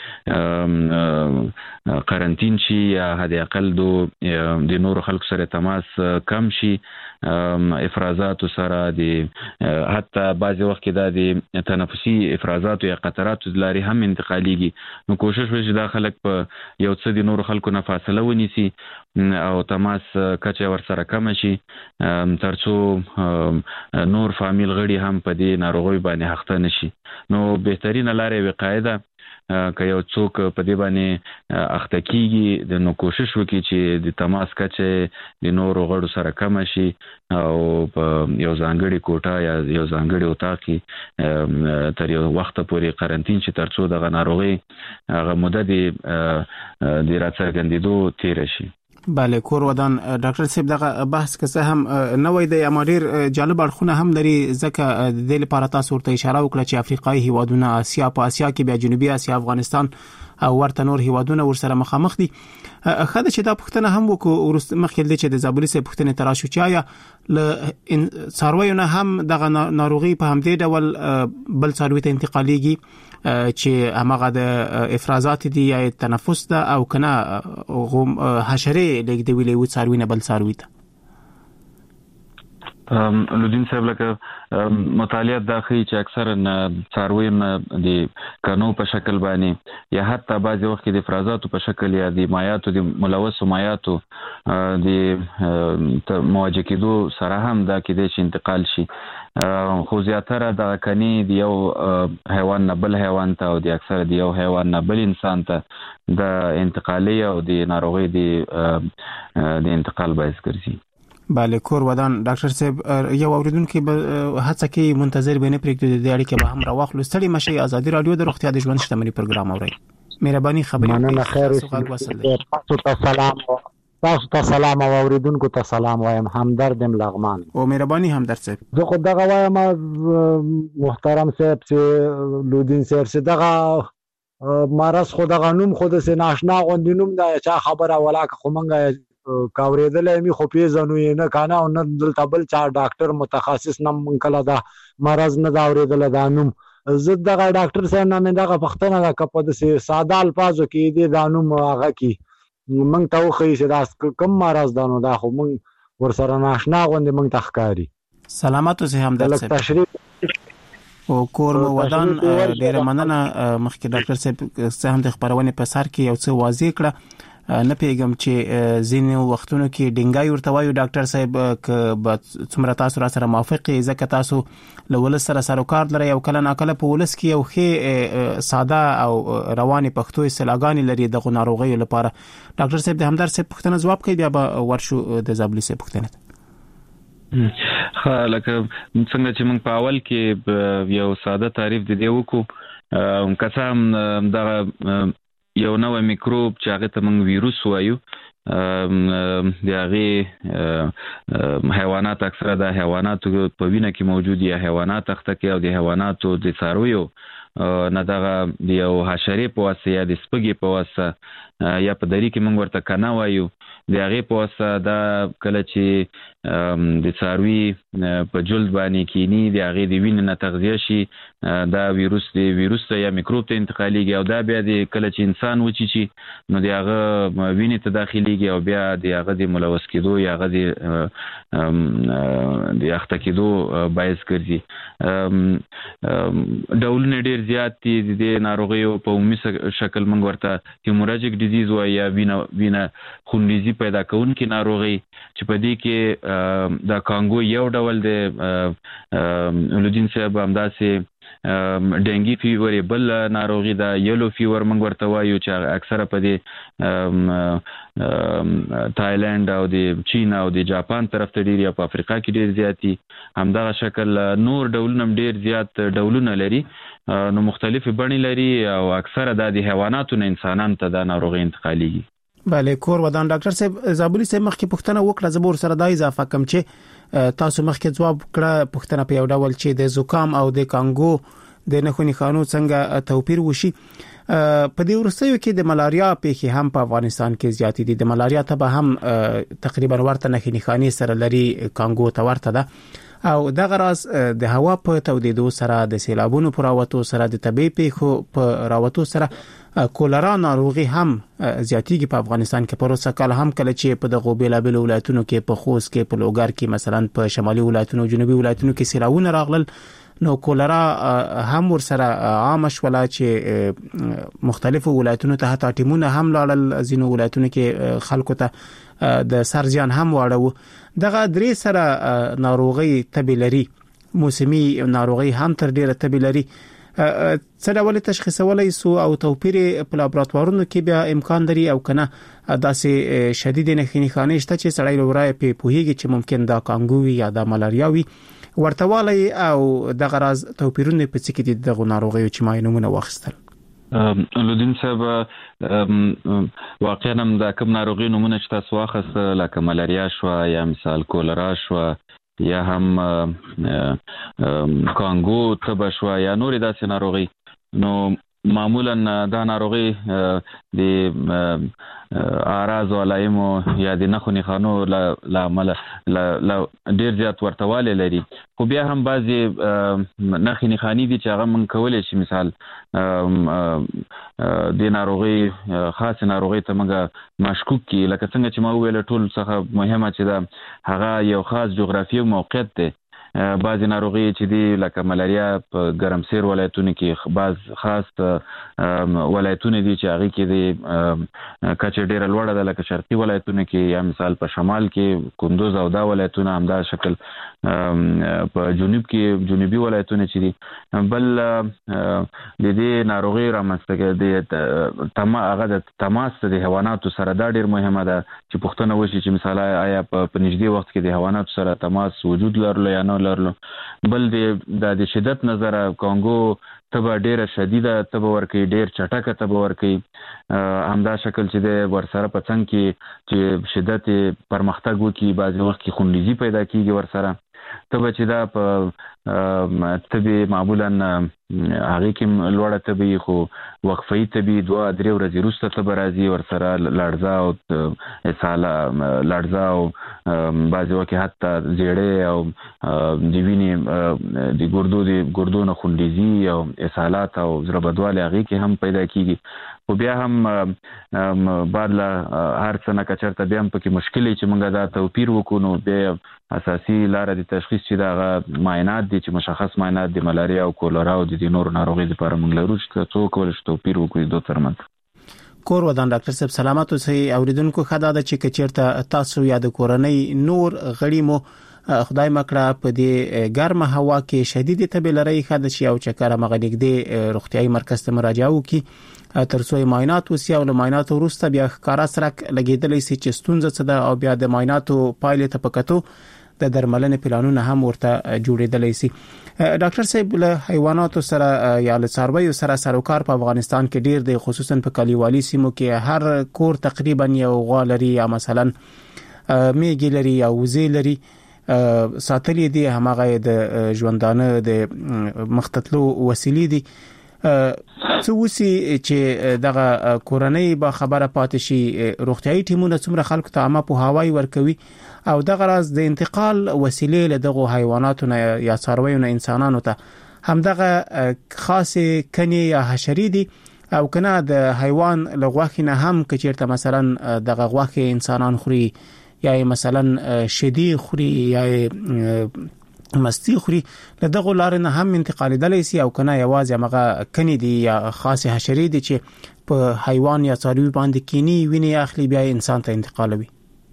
S4: قرنطین شي یا حد اقل د نورو خلکو سره تماس کم شي، افرازات سره د حتی بعضی وخت کې د تنفسي افرازات یا قطرات د لارې هم انتقالیږي، نو کوشش وکړي چې دا خلک په یو څه د نورو خلکو نه فاصله ونیسي او تماس کچه ور سره کم شي، ترڅو نور فامیل غړي هم په دې ناروغي باندې اخته نشي. نو بهترینه لارې وقایه ده، که یو څوک په دې باندې اخته کیږي نو کوشش وکړي چې د تماس کچه د نورو غړو سره کم شي، او په یو ځانګړي کوټه یا یو ځانګړي اتاق کې تر یو وخت پورې قرنطین شي، ترڅو دغه ناروغي هغه موده د راڅرګندېدو تیر شي.
S3: بله کور ودان ډاکټر صاحب دغه بحث که څه هم نوې د اماریر جالب اړخونه هم لري، ځکه د لپاره تاسو ورته اشاره وکړه چې افریقایي هیوادونه، آسیا، په آسیا کې بیا جنوبي آسیا، افغانستان او ورته نور هیوادونه ورسره مخامخ دي. خاله چې دا پوښتنه هم وکړو مخکې د چې د زابلی صاحب پوښتنه تراشو چې آیا له څارویو نه هم دغه ناروغي په همدې ډول بل څاروي ته انتقالیږي چې هغه د افرازات دي یا تنفس ده، او کنه حشره لګ دی ویلې و څاروي نه بل څاروي ته؟
S4: لودین صاحب لکه مطالعات دا ښیي چې اکثرا څاروي د کنو په شکل باندې یا حتی بعضې وخت کې د افرازاتو په شکل یا د مایعاتو د ملوثو مایعاتو د مواجه کېدو سره هم دا کېدای شي انتقال شي، خو زیاتره د کنې د یو حیوان نه بل حیوان ته او د اکثره د یو حیوان نه بل انسان ته د انتقالي او د ناروغي د انتقال باعث ګرځي.
S3: بله کور ودان ډاکټر صاحب یو اوریدونکو هڅه کوي منتظر به نه پرېږدي د اړیکې به هم راوخلو. ستړي مشي، ازادي رادیو د روغتیا د ژوند شتمنۍ پروګرام اوري. مهرباني خبرې
S8: مننه. خیر تاسو ته سلام او اوریدونکو ته سلام وایم. همدرد لغمان.
S3: او مهرباني همدرد صاحب.
S8: زه خو دغه وایم محترم صاحب چې لودین صاحب چې دغه مرض خو دغه نوم خو د ناشنا غوندې نوم دا چا خبره ولاکه خو مونږه کاورېدلې می خو پیژنو یې نه کنه او نه دلته بل چا ډاکټر متخصص نه مونږ کله دا مرض نه دا اورېدل دا نوم. زه دغه ډاکټر صاحب نه مې دغه پښتنه دا کپه د ساده الفاظو کې دې دا نوم هغه کې مونږ ته وخی چې دا کم مرض دانو دا خو مونږ ورسره ناشنا غوندې مونږ ته ښکاري.
S3: سلامات اوسئ همدرد صاحب. تشریف او کور مو ودان. ډیره مننه. مخکې ډاکټر صاحب هم د خبرونې په سر کې یو څه واضح کړه. نه پیغام چې ځینې وختونو کې ډینګای ورته وایو ډاکټر صاحب ک څومره تاسو را سره موافقه ځکه تاسو له ولس سره سروکار لري او کله ناکله په ولس کې یو ښه ساده او رواني پښتو اصطلاحګانې لري د ناروغیو لپاره. ډاکټر صاحب د همدرد صاحب پوښتنه ځواب کوي بیا به ورشو د زابلي صاحب پوښتنه.
S4: لکه څنګه چې موږ په اول کې یو ساده تعریف د دې وکړو که څه دغه یو نوې میکروب چې هغه ته موږ ویروس وایو د هغې حیوانات اکثره د حیواناتو په وینه کې موجود یا حیوانات اخته کې او د حیواناتو د څارویو نه دغه د یو حشرې په واسطه یا د سپږې په واسطه یا په دری کې موږ ورته کنه وایو د هغې په واسطه دا کله چې د څاروي په جلد باندې کینی د هغې د وینې نه تغذیه شي دا ویروس ته یا میکروب ته انتقالیږي او دا بیا د کله چې انسان وچیچي نو د هغه وینې ته داخلیږي او بیا د هغه د ملوث کېدو یا هغه د اخته کېدو باعث ګرځي. ډولونه ډېر زیات دي د ناروغیو په عمومي شکل موږ ورته هیموراجیک ډیزیز وایي یا وینه خونریزي پیدا کوونکې ناروغي چې په دې کې د کانګو یو ډول د لودین صاحب همداسې ډینګي فیور بل ناروغي دا یلو فیور موږ ورته وایو چې اکثره په دې تایلند او د چین او د جاپان طرف ته ډیر یا په افریقا کې ډیر زیاتی. همدغه شکل نور ډولونه ډیر زیات ډولونه لري نو مختلفې بڼې لري او اکثره د حیواناتو نه انسانانو ته دا ناروغي انتقالیږي.
S3: بله کور ودان. ډاکټر صاحب زابلي صاحب مخکې پوښتنه وکړه زبور سره دا اضافه کوم چې تاسو مخکې ځواب کړه پوښتنه په یو ډول چې د زکام او د کانګو د نخونی خانو څنګه توپیر وشي. په دې ورستیو کې د ملاریا پیښې هم په افغانستان کې زیات دي. د ملاریا ته هم تقریبا ورته نخونی خاني سره لري کانګو ته ورته ده او دغه راز د هوا په تودیدو سره د سیلابونو پر راوتو سره د طبيعي پیښو په راوتو سره کولرا ناروغي هم زیاتیږي په افغانستان کې. پروسه کال هم کله چې په دغه بیلابل ولایتونو کې په خوست کې په لوګر کې مثلا په شمالي ولایتونو جنوبي ولایتونو کې سیلابونه راغلل نو کولرا هم ورسره عام شولا چې مختلفو ولایتونو ته حتی ټیمونه هم لاړل ځینو ولایتونو کې خلکو ته د سرزیان هم واړو. دغه درې سره ناروغي تبلري موسمي ناروغي هم تر ډیره تبلري څه ډول تشخیصولای سو او توپیر په لابراتوارونو کې بیا امکان لري او کنه داسې شدید نخینی خانه شته چې سړی لورای په پوهیږي چې ممکن دا کانګو یا دا ملاریا وي ورتوالی او دغه راز توپیرونه په څه کې د ناروغیو چې ما نمونه واخیستل.
S4: لودین صاحب واقعا هم دا کوم ناروغي نمونه چې تاسو واخیست لکه ملاریا شو یا مثال کولرا شو یا هم کانګو تبه شو یا نور داسې ناروغي نو معمولا دا ناروغي د اعراض او علائمو یا د نخونی خانو لامل ډیر زیات ورتواله لري. خو بیا هم بعضی نخونی خانی دي چې هغه من کولای شي مثال د ناروغي خاص ناروغي ته موږ مشکوک کی لکه څنګه چې ما ویل ټول څخه مهمه چې دا هغه یو خاص جغرافیوي موقعیت دی. بعضی ناروغي چې دی لکه ملاریا په ګرمسیر ولایتونو کې بعض خاص ولایتونه دي چې هغه کې د کچه ډیره لوړه ده لکه شرقي ولایتونو کې یا مثال په شمال کې کندوز او دا ولایتونه هم دا شکل په جنوب کې جنوبي ولایتونه چې دي بل د دې ناروغي رامنځته کې د هغه د تماس د حیواناتو سره دا ډیر مهمه ده چې پوښتنه وشي چې مثال آیا په نږدې وخت کې د حیواناتو سره تماس وجود لرلو یا نه لرلو بل د شدت نظر کانګو تبه ډیره شدیده تبه ورکی ډیر چټکه تبه ورکی همدا شکل چې د ورسره په څنګ کې چې شدت پرمختګ وکي بعضی وخت کې خونریزي پیدا کیږي ورسره تبه چې دا په تبه معمولا هغه کې لوړه تبه خو وقفي تبه 2-3 ورځې وروسته تبه راځي ورسره لړزه او اساله لړزه او بعضی وخت حتی زیړې او د وینې د ګردو نه خونریزي او اسالات او زړه هغه کې هم پیدا کیږي خو بیا هم بعد له هر څه نه کچرته بیا هم پکې مشکلې چې موږ دا توپیر وکړو نو بیا اساسي لاره د تشخیص چې دا معاینات دي چې مشخص معاینات د ملاریا او کولرا او د نورو ناروغیو لپاره موږ لرو چې څو کول شي توپیر وکړي دوه ترمنځ
S3: کور ودان ډاکټر صاحب سلامات اوسئ اوریدونکو خدای د چې کچیرته تاسو یا د کورنۍ نور غړي مو خدای مکړه په دې ګرمه هوا کې شدید تبه لري خدای شي او چکر مغلق دی روغتيایي مرکز ته مراجعه وکړي ترڅو معاینات وسی او معاینات وروسته بیا ښکارا سره لګیدلې سي چې ستونزه څه ده او بیا د معایناتو پایله ته پکاتو د درملنې پلانونه هم ورته جوړېدلې سي ډاکټر صاحب له حیواناتو سره یا له څارویو سره سروکار په افغانستان کې ډیر دی خصوصا په کلیوالي سیمو کې هر کور تقریبا یو غوا لري یا مثلا میږي لري یا وزې لري ساتلې دي همغه د ژوندانه د مختتلو وسیلې دي څو وسی چې دغه کورنۍ به خبره پاتې شي روغتيایي ټیمونه څومره خلکو ته عامه په هوای ورکوي او دغه راز د انتقال وسیلې له دغه حیواناتو یا څارویو نه انسانانو ته هم دغه خاصه کني یا حشري دي او کنه د حیوان لغواخي نه هم کچیرته مثلا دغه غواخي انسانان خوري یا مثلا شدي خوري یا مستی خوري له دغه لار نه هم انتقال دلې سي او کنه یوازې هغه کني دي یا خاصه حشري دي چې په حیوان یا څاروي باندې کینی ویني اخلي بیا انسان ته انتقالوي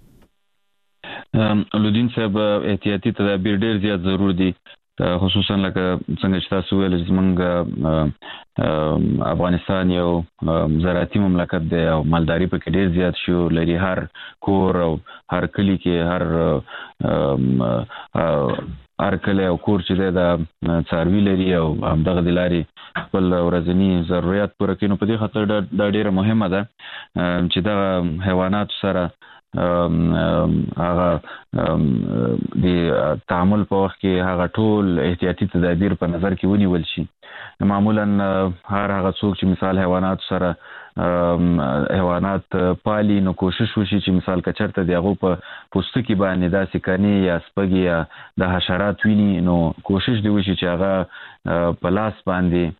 S4: لودین صاحب احتیاطي تدابیر ډیر زیات ضرور دي خصوصا لکه څنګه چې تاسو ویل چې موږ افغانستان یو زراعتي مملکت دی او مالداري پکې ډیر زیات شو لري هر کور او هر کلی کې هر کله او کور چې د څاروي لري او همدغه د لاري خپل ورځنی ضرورت پوره کړي نو په دې خاطر دا ډیره مهمه ده چې د حیوانات سره هغه د تعامل په وخت کې هغه ټول احتیاطي تدابیر په نظر کې ونیول شي معمولا هر هغه څوک چې مثال حیوانات سره حیوانات پالي نو کوشش وشي چې مثال کچرته دیغه په پوستکي باندې د سکانی یا سپګي یا د حشرات ویني نو کوشش دی وشي چې هغه په لاس باندې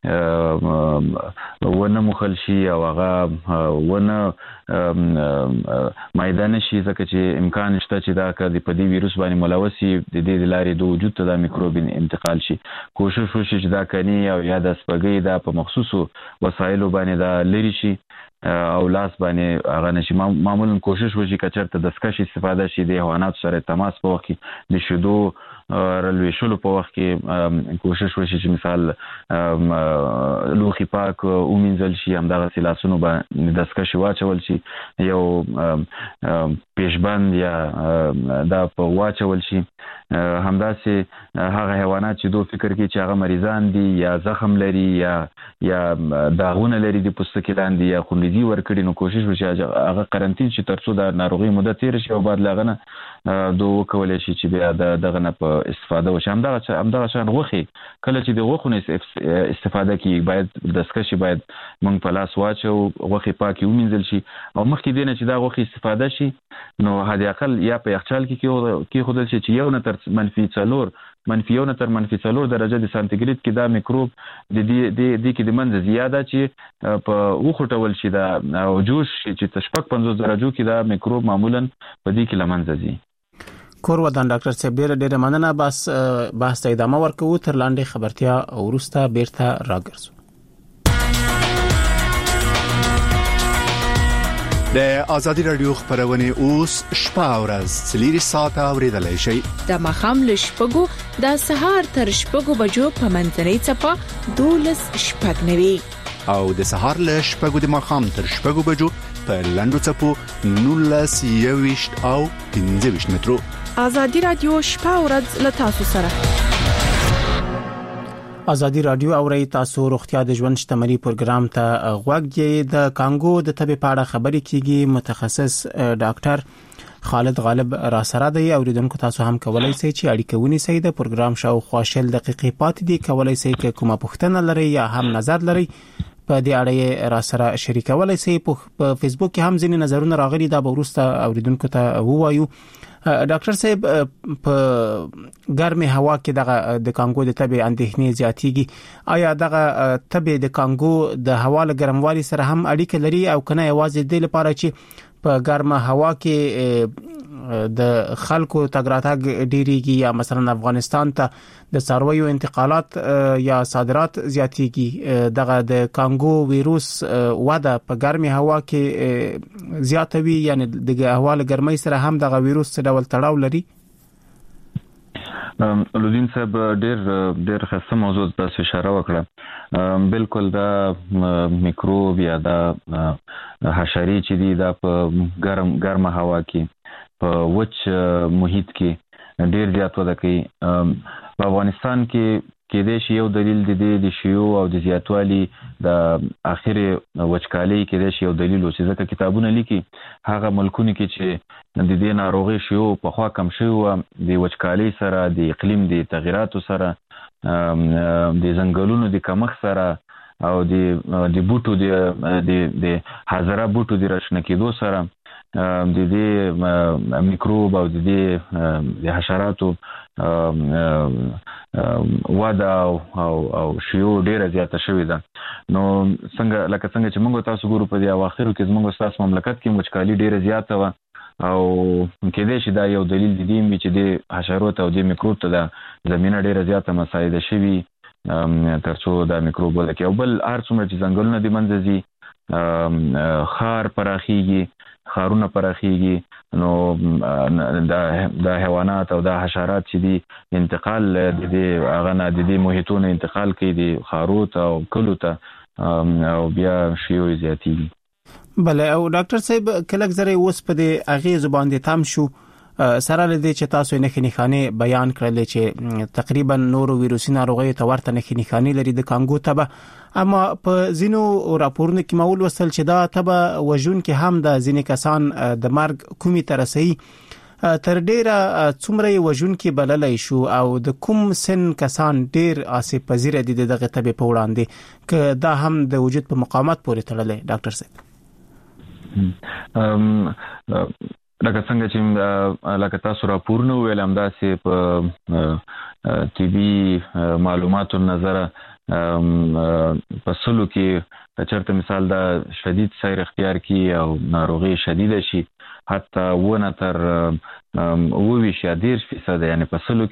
S4: ونه مخل شي او هغه ونه میدان شي ځکه چې امکان شته چې دا کدي په دې ویروس باندې ملوثي د دې لارې د وجود ته د میکروب انتقال شي کوشش وشي چې دا کني او یا د سپګي دا په مخصوصو وسایلو باندې دا لري شي او لاس باندې هغه نشي معمولا کوشش وشي کچرته د سکش استفاده شي د حیوانات سره تماس په وخت کې د شیدو رلوي شلو په وخت کې کوشش وشي چې مثال لوخي پاک او منځل شي همدغه سلاسونو باندې د سکش واچول شي یو پیشبند یا دا په واچول شي همداسې هغه حیوانات چې دوه فکر کوي چې هغه مریضان دي یا زخم لري یا داغونه لري د پوستکي لاندې یا خونریزي ورکړي نو کوشش وشي هغه قرنټین شي ترڅو د ناروغي مدته تیر شي او بعد لغنه دوه کولای شي چې بیا دغه نه په استفاده وشي همدغه شان غوخي کله چې د غوخونه استفاده کی باید د سکشي باید موږ په لاس واچو غوخي پاکي ومنځل شي او مخکې دینه چې دا غوخي استفاده شي نو هدي اقل یا په یخچال کې خودل شي چې یو نه تر منفي یو نه تر منفي 4 درجه د سانتیګریډ کې دا میکروب د دې کې د منځ زیاده چې په وخټول شي دا او جوش چې تشپک 50 درجو کې دا میکروب معمولا په دې کې لمنځ ځي
S3: کور ودان ډاکټر صاحب ډېر مننه بس ته ادامه ورکوو تر لاندې خبرتیا ورسته بیرته راګرځو
S1: د ازادي رادیو خبرونه اوس شپه او ورځ 3 ساعته اوریدلای شئ
S9: د مخام له شپږو د سهار تر شپږو بجو په منځنۍ چپه 12 شپږ نوي
S1: او د سهار له شپږو د مخام تر شپږو بجو په لاندو چپو 19 او 15 مترو
S9: ازادي رادیو شپه او ورځ له تاسو سره
S3: ازادي رادیو اوري تاسو روغتیا د ژوند شتمري پروګرام ته غوږی د کانګو د تبې پاړه خبرې کیږي. متخصص ډاکټر خالد غالب را سره دی. اوریدونکو تاسو هم کولای شئ چې اړیکه ونیسئ. د پروګرام شاوخوا شل دقیقې پاتې دي. کولای شئ چې کومه پوښتنه لرئ یا هم نظر لرئ په دې اړه را سره شریکولای شئ. په فیسبوک کې هم ځینې نظرونه راغلي دا به وروسته اوریدونکو ته ووایو. ډاکټر صاحب په ګرمه هوا کې د کانګو د تبې اندېښنې زیاتېږي. آیا دغه تبې د کانګو د هوا له ګرموالي سره هم اړیکه لري او کنه یوازې د لپاره چې په ګرمه هوا کې د خلکو تګ راتګ ډیریږي یا مثلا افغانستان ته د څارویو انتقالات یا صادرات زیاتېږي، دغه د کانګو وایروس وده په ګرمه هوا کې زیاتوي، یعنی د هوا له ګرمۍ سره هم دغه وایروس څه ډول تړاو لري؟
S4: لودین صاحب ډېر خاصه موضوع تاسو اشاره وکړه. بالکل دا میکروب یا دا حشرې چې دي دا په ګرمه هوا کې په وچ محیط کې ډېر زیات وده کوي. په افغانستان کې کېدای شي یو دلیل د شیو او د زیاتوالي د اخر وچکالۍ کېدای شي یو دلیل چې ځکه کتابونه لیکي هغه ملکونه کې چې د دې ناروغي شیو په خوا کم شوی و، د وچکالۍ سره، د اقلیم د تغیراتو سره، د ځنګلونو د کمښت سره او د بوټو د حاضره بوټو د راشنه کېدو سره د دې میکروب او د حشراتو وده او شیو ډیره زیاته شوې ده. نو لکه څنګه چې موږ تاسو ګورو په دې اواخرو کې زموږ ستاسو مملکت کې وچکالي ډیره زیاته وه او کېدای شي دا یو دلیل دی چې د حشرات او د میکروب ته د زمینه ډیره زیاته مساعده شوي ترڅو دا میکروب وده کوي. او بل هر څومره چې ځنګلونه د منځه ځي، ښار پراخیږي، ښارونه پراخیږي، نو د حیوانات او د حشرات چې دي انتقال د دې محیطونو انتقال کوي د ښارو ته او کلو ته او بیا شیو زیاتېږي.
S3: بله. او ډاکټر صاحب کله زره اوس په دې اغیز باندې تم شو سره لدی چې تاسو نه خانه بیان کړل چې تقریبا نورو ویروسي ناروغیو ته ورته نه خانه لري د کانګو تبه، اما په زینو راپورونو کې مول وصل چې دا تبه وژون کې هم د ځینې کسان د مرګ کومي ترسي تر ډیره څومره وژون کې بللای شو او د کوم سن کسان ډیر آسیب پذیر دي دغه تبه په وړاندې ک دا هم د وجود په مقاومت پورې تړلې؟ ډاکټر صاحب لکه څنګه چې لکه تاسو راپورونه ویل همداسې په طبي معلوماتو نظر په سلو کې چرته مثال دا شدید سیر اختیار کی او ناروغي شدیده شي حتی ونه تر 20% یعنی په سلو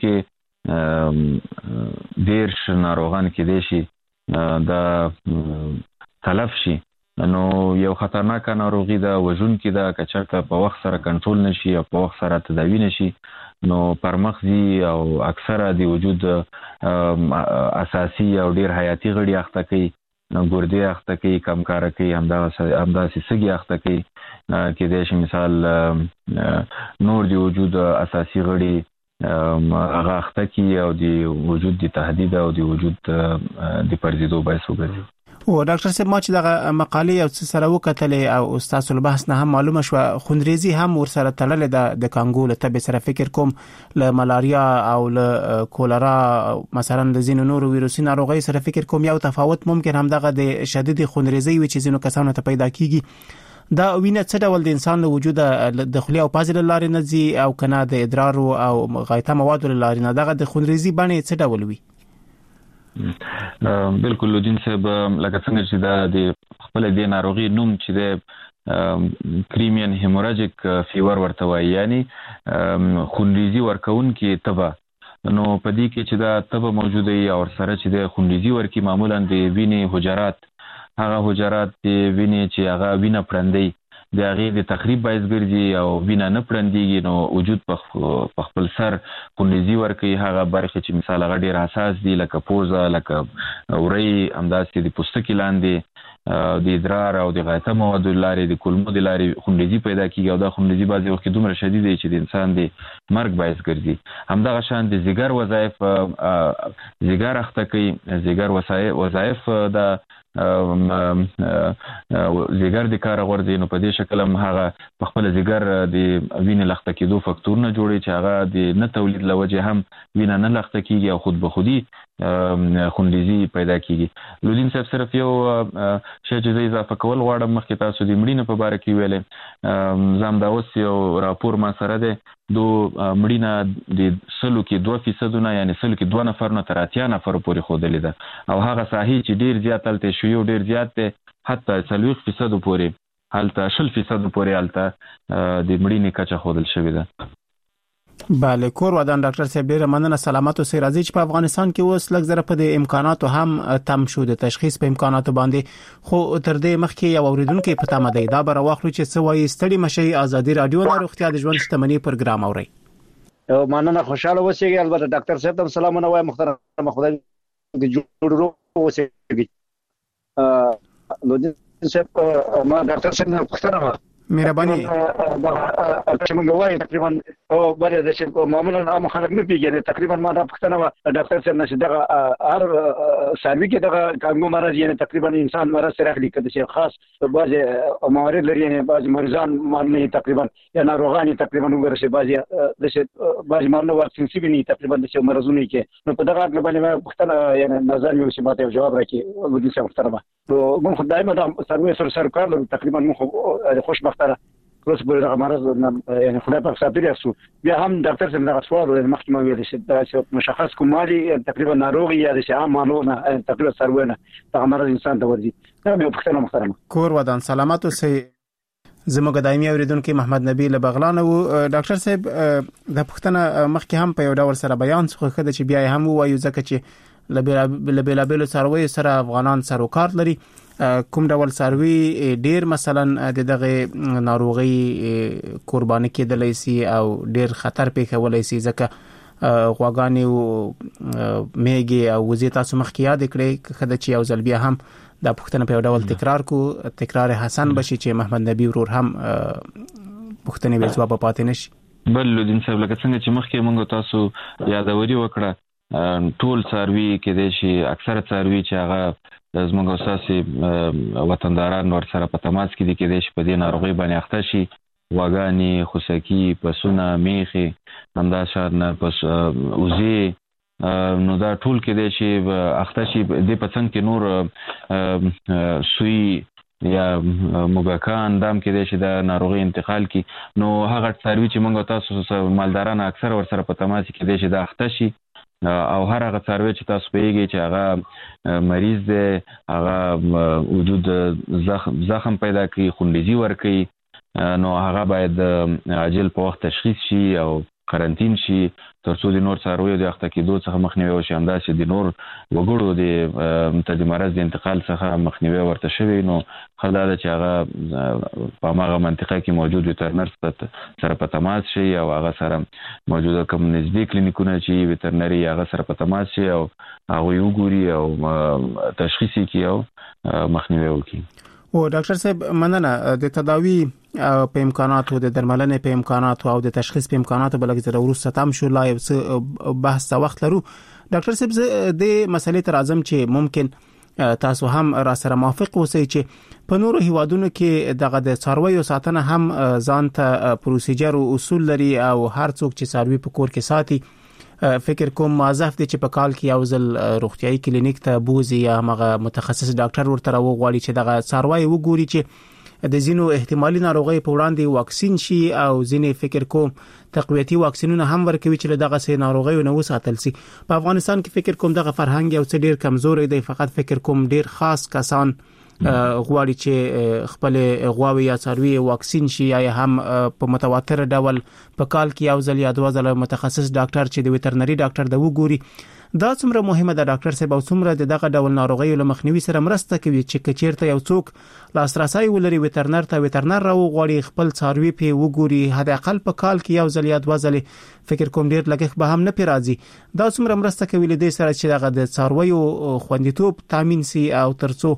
S3: کې 10 ناروغان کې دي شي دا تلف شي. نو یو خطرناک ناروغي دا وژون کې دا کچرته په وخت سره کنټرول نشي او په وخت سره تداوی نشي نو پرمخزي او اکثره د وجود اساسي او ډیر حیاتي غړي اخته کوي، ګردې اخته کوي، کمکار کوي، همداسې سږي اخته کوي، کېدای شي مثال نور د وجود اساسي غړي هغه اخته کوي او د وجود د تهدید او د وجود د پرځېدو باعث وګرځي. او ډاکټر صاحب ما چې دغه مقالې او سره وکتلې او استاد البحث نه هم معلومه شو خوندریزي هم ورسره تړلې د کانګو له تبې سره فکر کوم له ملاریا او له کولرا مثلا د زینو نور ویروسي ناروغي سره فکر کوم یو تفاوت ممکن هم دغه د شدید خوندریزي و چې زینو کسانو ته پیدا کیږي. دا وینه څه ډول د انسان له وجود د خولي او پازل لارې نه ځي او کنه د ادرار او غایطه مواد لارې نه دغه د خوندریزي باندې څه ډول وي؟
S4: بالکل لودین صاحب لکه څنګه چې دا د خپل د ناروغي نوم چې د کریمین هیموراجیک فیور ورته وایي، یعنی خونریزي ورکون کې تبه. نو په دې کې چې دا تبه موجوده وي او سره چې د خونریزي ورکی معمولا د وینې حجرات، هغه حجرات د وینې چې هغه وینه پرندي د هغه د تخریب باعث ګرځي او وینه نه پرنديږي، نو وجود په خپل سر خونریزي ورکوي. هغه برخه چې مثال هغه ډیر حساس دي لکه پوزه، لکه اورۍ، همداسې د پوستکي لاندې د ادرار او د غایطه موادو لارې د کولمو د لارې خونریزي پیدا کیږي او دا خونریزي بعضې وخت دومره شدید دی چې د انسان د مرګ باعث ګرځي. همدغه شان د ځیګر وظایف ځیګر اخته کوي. ځیګر وظایف د ځیګر د کار غورځي، نو په دې شکل هم هغه په خپل ځیګر د وینې لخته کېدو فکتورونه جوړي چې هغه د نه تولید له وجې هم وینه نه لخته کیږي او خود به خودي خونریزي پیدا کیږي. لودین صاحب صرف یو شی چې زه اضافه کول غواړم، مخکې تاسو د مړینې په باره کې ویلې، زه همدا اوس یو راپور ما سره دی، دو مړینه د 100% یعنی 2 نه تر 80 نفرو پورې ښودلې ده او هغه ساحې چې ډیر زیات هلته شیوع ډیر زیات دی، حتی 40% پورې هلته 20% پورې هلته د مړینې کچه ښودل شوې ده.
S3: بله، کور ودان ډاکټر صاحب ډیره مننه. سلامت اوسئ. راځي چې په افغانستان کې اوس لږ زره په د امکاناتو هم تم شو، د تشخیص په امکاناتو باندې، خو تر دې مخکې یو اوریدونکو په تمه دی. دا به راوخلو چې څه وایي. ستړي مشي. ازادي رادیو د روغتیا د ژوند شتمنۍ پروګرام اوري.
S10: مننه، خوشاله اوسئ. البته ډاکټر صاحب ته سلامونه وایم. محترم خدای دې جوړ اوسئ. لودین صاحب، ما ډاکټر صاحب نه پوښتنه
S3: مهرباني
S10: چې موږ وایو تقریبا او بلې د چې معمولا عام خلک نه پیږي، تقریبا ما دا پوښتنه و ډاکټر صاحب نه چې دغه هر سروي کې دغه کانګو مرض یعنی تقریبا انسان مرض سره اخلي کده چې خاص بعض موارد لري، یعنی بعض مریضان معنی تقریبا یا ناروغان تقریبا وګرځي، بعض معنی واکسین سی بني تقریبا د مرزونه کې. نو په دغه اړه باندې پوښتنه یعنی نظر یو چې ماته جواب راکړي. ودي څه محترمه، موږ خدای ما دا سروي سره کار لرو، تقریبا موږ خوشبخت کروس بل دغه مرض یعنی خدای په خاطر یاسو. بیا هم ډاکټر څنګه دغه سوال ولې مخکې ما ویل چې مشخص کومالي تقریبا ناروغي یا د عام معلومه تقریبا سروونه دغه مرض انسان ته ورځي. دا مې پوښتنه محترمه.
S3: کور ودان. سلامت اوسئ. زموږ دایمي اوریدونکو محمد نبی له بغلان وو. ډاکټر صاحب د پښتنه مخکې هم په یو ډول سره بیان څخه خده چې بیا هم وایو ځکه چې لبلابل سروي سره افغانان سروکار لري. کوم ډول سروي ډیر مثلا د دغه ناروغي قرباني کېدلای شي او ډیر خطر پیښولای شي، ځکه غواګانې او میګي او وزې تاسو مخکې یاد کړئ خدای چې یو ځل بیا هم دا پښتنه په ډول تکرار کو، تکرار حسن بشي چې محمد نبی ورور هم پښتنه به ځواب پاتې نشي.
S4: بل لودین صاحب لکه څنګه چې مخکې موږ تاسو یادوري وکړه، ټول څاروي کې د شي اکثره څاروي چې هغه زموږ اساسي وطنداران ور سره په تماس کې دي کې د شي په دې ناروغي باندې اخته شي، واګانی، خوسکی، پسونه، میخي، همداشان پس وزي، نو دا ټول کې د شي اخته شي د پڅنګ کې نور سوی یا موګکان دام کې د شي د ناروغي انتقال کی. نو هغه څاروي چې موږ تاسو مالداران اکثر ور سره په تماس کې د شي د اخته شي او هر هغه څاروي چې تاسو پیږي چې هغه مریض دی، هغه وجود زخم پیدا کوي، خونریزي ورکوي، نو هغه باید عاجل په وخت تشخیص شي او قرنطین شي ترڅو د نور څارویو د اخته کېدو څخه مخنیوي وشي. همداسې د نور وګړو د مرض د انتقال څخه مخنیوي ورته شوی. نو ښه دا ده چې هغه په هماغه منطقه کې موجود ویټرنر سره په تماس شي او هغه سره موجوده کوم نږدې کلینیکونه چې ویټرنري هغه سره په تماس شي او هغوی وګوري او تشخیص یې کړي او مخنیوي وکړي.
S3: او ډاکټر صاحب مننه. د تداوی په امکاناتو، د درملنې په امکاناتو او د تشخیص په امکاناتو بلګ زره وروسته تم شو، لا یو بحث وخت لرو. ډاکټر صاحب د مسلې تر اعظم چې ممکن تاسو هم را سره موافق اوسئ چې په نورو هیوادونو کې دغه د څارویو ساتنه هم ځان ته پروسیجر او اصول لري او هر څوک چې څاروي په کور کې ساتي فکر کوم موظف دي چې په کال کې یو ځل روغتيایي کلینیک ته بوزي یا هغه متخصص ډاکټر ورته وغواړي چې دغه څاروي وګوري چې د زینو احتمالي ناروغي په وړاندې واکسین شي او ځینې فکر کوم تقویتي واکسینونه هم ورکوي چې دغه سي ناروغي نه وساتل شي. په افغانستان کې فکر کوم دغه فرهنګ یو څه ډیر کمزوري دی، فقط فکر کوم ډیر خاص کسان غواړي چې خپل غواوي یا څاروي واکسین شي یا هم په متواتر ډول په کال کې یو ځل یا دوه ځله متخصص ډاکټر چې د ویټرنري ډاکټر د وګوري. دا څومره مهمه ده ډاکټر صاحب او څومره دغه ډول ناروغي له مخنیوي سره مرسته کوي چې کچیرته یو څوک لاسرسي ولري ویټرنر ته، ویټرنر راو غواړي خپل څاروي په وګوري، حد اقل په کال کې یو ځل یا دوه ځل فکر کوم ډیر لګښت به هم نه پیراځي. دا څومره مرسته کوي لدې سره چې دغه د څارویو خوندیتوب تامین سي او ترڅو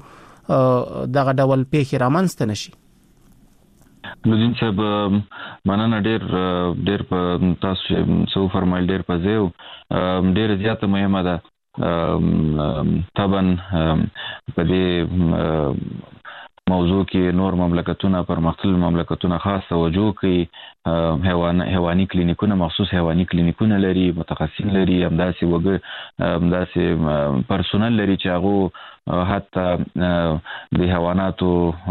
S3: دغه ډول پیښې رامنځته نشي؟
S4: لودین صاحب مننه ډیر په تاسو څو فرمایل ډیر په زیو ډیر زیاته مهمه ده طبعا په دې موضوع کې نور مملکتونه پرمختللي مملکتونه خاص توجه کوي حیواني کلینیکونه مخصوص حیواني کلینیکونه لري متخصصین لري همداسې پرسونل لري چې هغه حتی د حیواناتو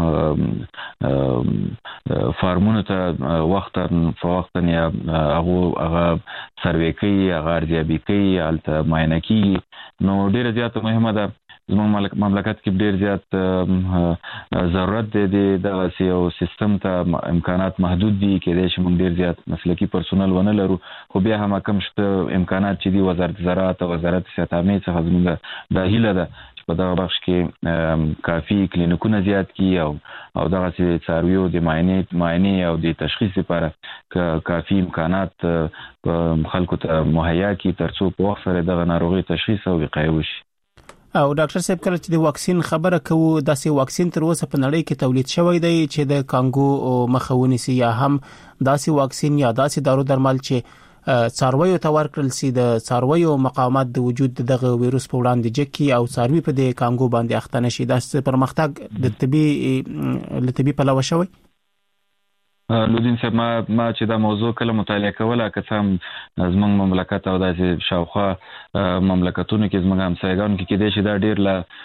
S4: فارمونو ته وختاً یا هغه سروې کوي هغه ارزیابي کوي هلته معاینه کیږي نو ډیره زیاته مهمه ده زموږ مملکت کې ډیر زیات ضرورت دی د یو سیستم ته امکانات محدود دي کېدای شي موږ ډیر زیات مسلکي پرسونل ونه لرو خو بیا هم کم شته امکانات چې دی وزارت زراعت او وزارت صحت عامه څخه زموږ د هیله ده چې په دغه بخش کې کافي کلینیکونه زیات کی او دغه څارویو د معاینې او د تشخیص لپاره کافي امکانات خلکو ته مهیا کی ترڅو په وخت سره دغه ناروغي تشخیص او وقایه وشي.
S3: او ډاکټر صاحب کله چې د واکسین خبره کوو داسې واکسین تر اوسه په نړۍ کې تولید شوی دی چې د کانګو مخه ونیسي یا هم داسې واکسین یا داسې دارو درمل چې څارویو ته ورکړل سي د څارویو مقاومت د وجود دغه وایروس په وړاندې جګي او څاروي په د کانګو باندې اخته نشي داسې پرمختګ د طبي پلوه شوی.
S4: لودین صاحب ما چې دا موضوع کله مطالعه کوله که څه هم زموږ مملکت او داسې شاوخوا مملکتونو کې زموږ همسایګانو کې کېدای شي دا ډېر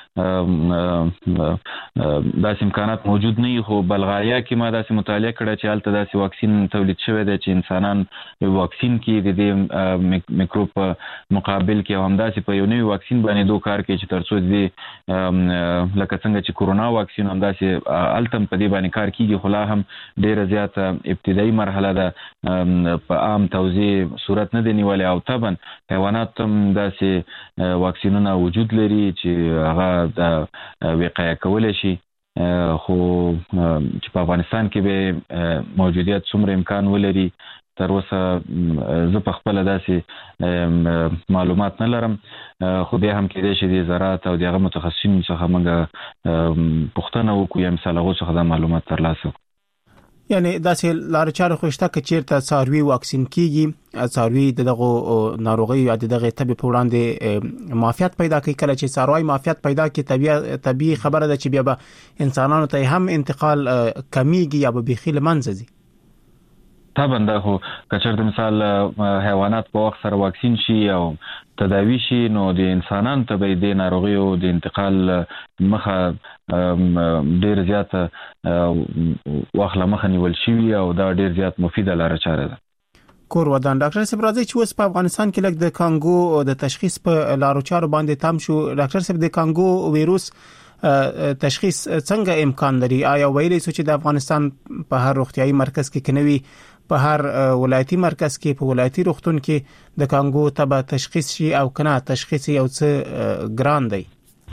S4: داسې امکانات موجود نه وي خو بلغاریا کې ما داسې مطالعه کړه چې هلته داسې واکسین تولید شوی دی چې انسانان واکسین کې د دې میکروب په مقابل کې او همداسې په یو نوي واکسین باندې دوه کار کوي چې تر څو دې لکه څنګه چې کورونا واکسین همداسې هلته په دې باندې کار کېږي خو لا هم ډېره زیات ابتدایي مرحله ده په عام توزیع صورت نه دی نیولې او طبعا حیوانات هم داسې واکسینونه وجود لري چې هغه د وقایه کولی شي خو چې په افغانستان کې به موجودیت څومره امکان ولري تر اوسه زه په خپله داسې معلومات نه لرم خو بیا هم کېدای شي د زراعت او د هغه متخصصینو څخه موږ پوښتنه وکړو یا مثال هغو څخه دا معلومات ترلاسه کړو.
S3: یعنی داسې لارې چارې خو شته که چیرته څاروي واکسین کیږي څاروي دغه ناروغي یا دغه تبې په وړاندې معافیت پیدا کوي کله چې څاروي معافیت پیدا کوي طبيعي خبره ده چې بیا به انسانانو ته هم انتقال کمیږي یا به بيخي لمنځي.
S4: طبعا دا خو کچر د مثال حیوانات په وخت سره واکسین شي او تداوی شي نو د انسانانو ته به د ناروغیو د انتقال مخه ډیر زیات واخله مخه نیول شي او دا ډیر زیات مفیده لاره چاره ده.
S3: کور ودان ډاکټر صاحب راځي چې اوس په افغانستان کې لږ د کانګو د تشخیص په لارو چارو باندې تام شو. ډاکټر صاحب د کانګو وایروس تشخیص څنګه امکان لري؟ آیا ویلې چې د افغانستان په هر روغتيایي مرکز کې کنوي په هر ولایتي مرکز کې په ولایتي روغتون کې د کانګو تبه تشخیص شي او کنه تشخیص یو څه ګران دی؟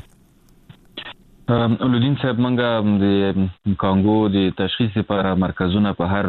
S4: لودین صاحب منګه د کانګو د تشخیص لپاره مرکزونه په هر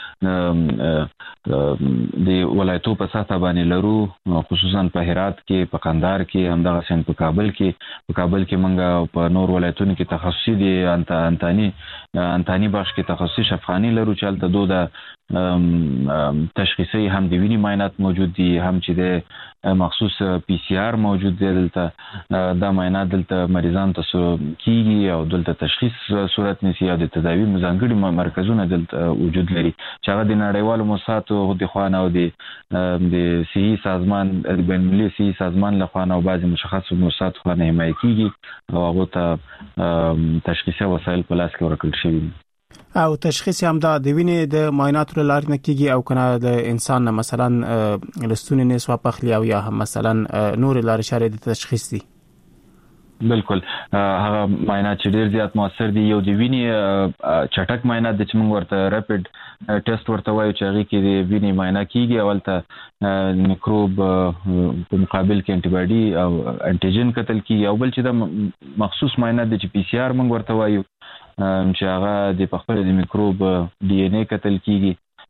S4: د ولایتو په سطح باندې لرو خصوصا په هرات کې په قندهار کې همدغه سین په کابل کې منګه په نور ولایتونو کې تخصصي دي انتاني بخش کې تخصصي شفاخانه لرو چې هلته دوه د تشخیصي هم د وینې معاینات موجود دي هم چې د مخصوص پی سی آر موجود دی دلته دا معاینات دلته مریضان ته کیږي او دلته تشخیص صورت نیسي او د تداوی ځانګړي مرکزونه دلته وجود لري چې هغه د نړیوالو موسساتو د خوانه او د صحي سازمان د بین المللي صحي سازمان له خوانه او بعضي مشخص موسسات خوانه حمایت کیږي او هغه ته تشخیصي وسایل په لاس کې ورکړل شوي
S3: او تشخیص هم دا د وینې د معایناتو لپاره نه کیږي او کنه د انسان مثلا لستون نه سوا پخلی او یا هم مثلا نور لپاره شارې د تشخیص دي.
S4: بالکل هغه معاینات چې ډیر زیات موثر دي یو د وینې چټک معاینات د چې موږ ورته ریپډ ټیسټ ورته وایو چې هغه کې د وینې معاینه کیږي اولته میکروب په مقابل کې انټي باډي او انټيجن کتل کیږي او بل چې د مخصوص معاینات د پی سی آر موږ ورته وایو چې هغه د خپل د میکروب ډي ان اے کتل کیږي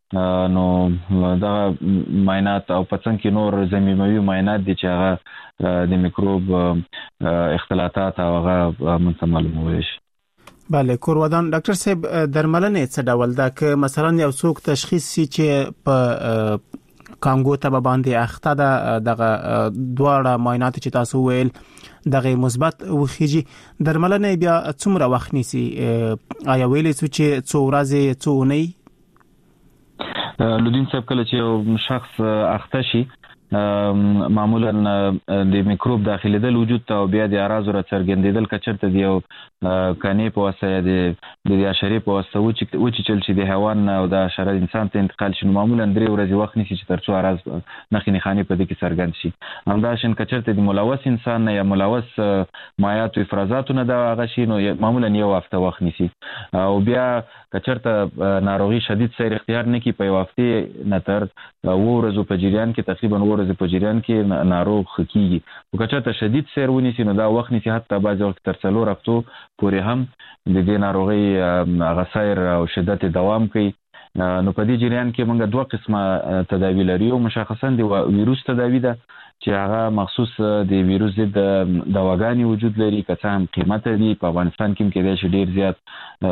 S4: نو دا معاینات او پڅن کې نور زمینوي معاینات دي چې هغه د میکروب اختلاطات او هغه معلوموي شي.
S3: بله کورودان ډاکټر صاحب درملنه څه ډول ده که مثلا یو څوک تشخیص شي چې په کانګو ته باندې اخته ده دغه دواړه معاینات چې تاسو ویل دغه مثبت وخیږي درملنه بیا څومره وخت نیسي آیا ویلې چې څو ورځې څو نه
S4: لودین صاحب کله چې یو شخص اخته شي معمولا د میکروب داخليدل وجود ته او بیا د اعراض را څرګندېدل کچرته دی او کانې په واسطه د حشرې په واسطه و چې چل شي د حیوان او د حشره انسان ته انتقال شي معمولا 3 ورځې وخت نیسي چې ترڅو اعراض نښې خاني په دې کې څرګند شي. همداشان کچرته د ملوث انسان یا ملوث مایعات او افرازاتونه دا هغه شي نو معمولا یو هفته وخت نیسي او بیا کچرته ناروغي شدید سیر اختیار نه کی په یو هفته نه تر ورځو په جریان کې تقریبا ورځ په جریان کې ناروغ کیږي او کچرته شدید سیر ونیسي نو دا وخت نیسي حتی بعض وخت تر 4 هفتو پورې هم د دې ناروغي غسایر او شدت دوام کوي. نو په دې جریان کې موږ دوه قسمه تداوی لري او مشخصا د ویروس تداوی ده چې هغه مخصوص د ویروس ضد دواګانې وجود لري که څه هم قیمت دي په افغانستان کې کېدای شي ډیر زیات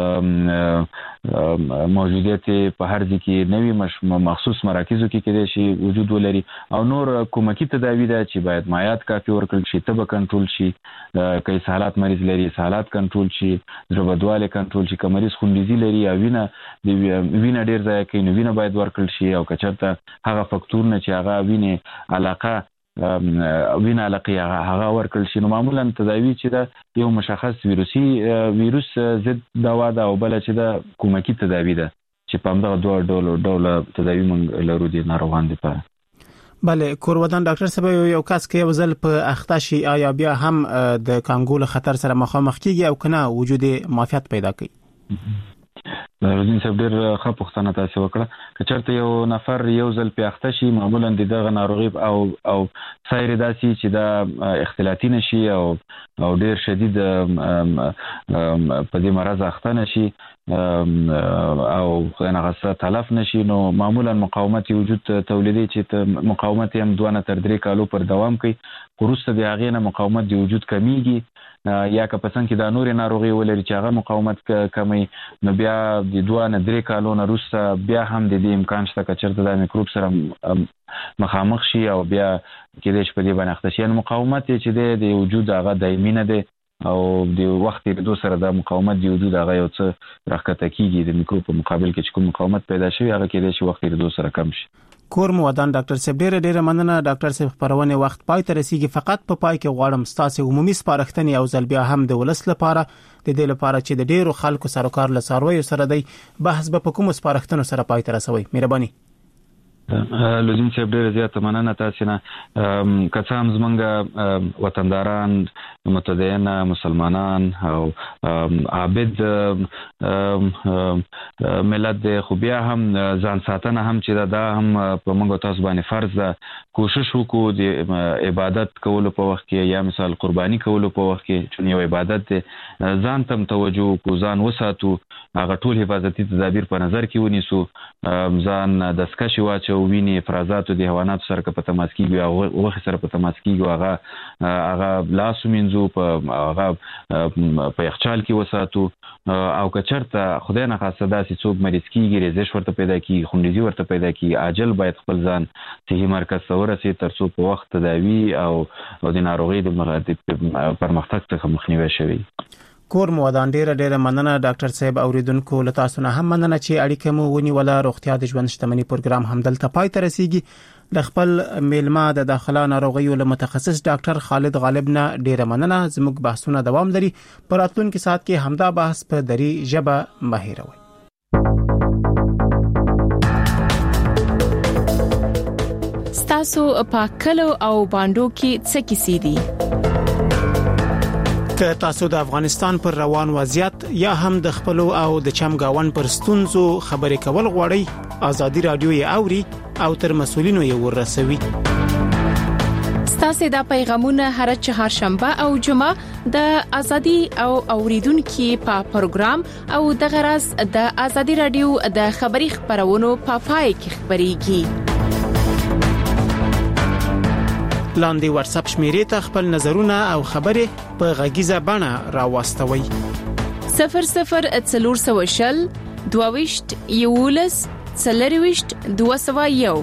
S4: موجودیت په هر ځای کې نوي مخصوص مراکزو کې کېدای شي وجود ولري او نور کومکی تداوی ده چې باید مایعات کافي ورکړل شي تبه کنټرول شي که اسهالات مریض لري اسهالات کنټرول شي زړه بدواله کنټرول شي که مریض خونریزي لري او وینه ډیر ځای کوي نو وینه باید ورکړل شي او که چېرته هغه فکتورونه چې هغه وینه علاقه وینه علاقه هغه ورکړل شي نو معمولا تداوی چې دا یو مشخص ویروس ضد دوا ده او بل چې دا کومکی تداوی ده چې په همدغه دوه ډول تداوی موږ لرو دي ناروغان لپاره.
S3: بله کورودان ډاکټر صاحب یو کس کې یو ځل په اخته شي آیا بیا هم د کانګو له خطر سره مخامخ کیږي او کنه وجود معافیت پیدا کوي؟
S4: لودین صاحب ډېر ښه پوښتنه تاسو وکړه که چېرته یو نفر یو ځل په اخته شي معمولا دغه ناروغي او سایر داسې چې دا اختلاطي نشي او ډېر شدید په دې مرض اخته نشي او هغه تلف نشي نو معمولا مقاومت وجود تولیدي چې مقاومت هم 2 نه تر 3 کالو پر دوام کوي وروسته د هغې نه مقاومت د وجود کمیږي یا که پسند کې د نورې ناروغي ولري چې هغه مقاومت کمی نو بیا د 2 نه 3 کالو نه وروسته بیا هم د دې امکان شته که چېرته د میکروب سره مخامخ شي او بیا کېدای شي په دې باندې اخته شي یعنې مقاومت چې د وجود هغه دایمي نه دی او د وخت تېرېدو سره د مقاومت د وجود هغه یو څه راښکته کېږي د میکروب په مقابل کې چې کوم مقاومت پیدا شوي هغه کېدای شي وخت تېرېدو سره کم شي.
S3: کور مودان ډاکټر صاحب ډیره مننه ډاکټر صاحب خبرونه وخت پای ته رسیدي فقط په پای کې غواړم ستاسو عمومي سپارښتنې او ځل بیا هم د ولس لپاره د دې لپاره چې د ډیرو خلکو سره کار لساروي سره دی بحث به په کوم سپارښتنو سره پای ته رسوي مهرباني.
S4: لودین صاحب ډیره زیاته مننه تاسو نه که څه هم زمونږ وطنداران متدین مسلمانان او عابد ملت دی خو بیا هم ځان ساتنه هم چې دا هم په موږ تاسو باندې فرض ده کوشش وکړو د عبادت کولو په وخت کې یا مثال قرباني کولو په وخت کې چې یو عبادت دی ځان تم توجه کو ځان وساتو هغه ټول حفاظتي تدابیر په نظر کې ونیسو ځان د سکشي واچو ویني افرازات د حیوانات سره په تماس کې او وخت سره په تماس کې هغه لاس ومنځو په هغه په یخچال کې وساتو او که چېرته خدای نه خاصه داسې څوک مریض کېږي رېزش ورته پیدا کېږي خونریزي ورته پیدا کېږي عاجل باید خپل ځان صحي مرکز ته ورسي ترڅو په وخت تداوي او د ناروغۍ د پرمختګ څخه مخنیوی شوي.
S3: کور مودان ډیره مننه ډاکټر صاحب اوریدونکو له تاسو نه هم مننه چې اړیکه مو ونیوله روغتیا د ژوند شتمنۍ پروګرام همدلته پای ته رسیږي د خپل میلمه د داخله ناروغیو له متخصص ډاکټر خالد غالب نه ډیره مننه زموږ بحثونه دوام لري پر راتلونکي ساعت کې همدا بحث په دری ژبه مهیروي.
S9: ستاسو پاکلو او باندو کې څه کیسې دي
S3: که تاسو د افغانستان پر روان وضعیت یا هم د خپل او د چمګاون پر ستونزو خبرې کول غواړئ ازادي رادیو یې اوري او تر مسولینو یې ورسوي.
S9: تاسو دا پیغامونه هر چهارشنبه او جمعه د ازادي او اوریدونکو په پروګرام او د غرض د ازادي رادیو د خبري خبرونو په پای کې خبريږي.
S3: لاندې واتس اپ شمیرې ته خپل نظرونه او خبرې په غږیزه بڼه راوستوي.
S9: 0040 22 یولس 201.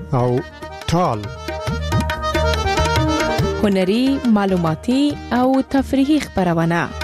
S2: او ټال.
S9: هنري، معلوماتي او تفریحي خبرونه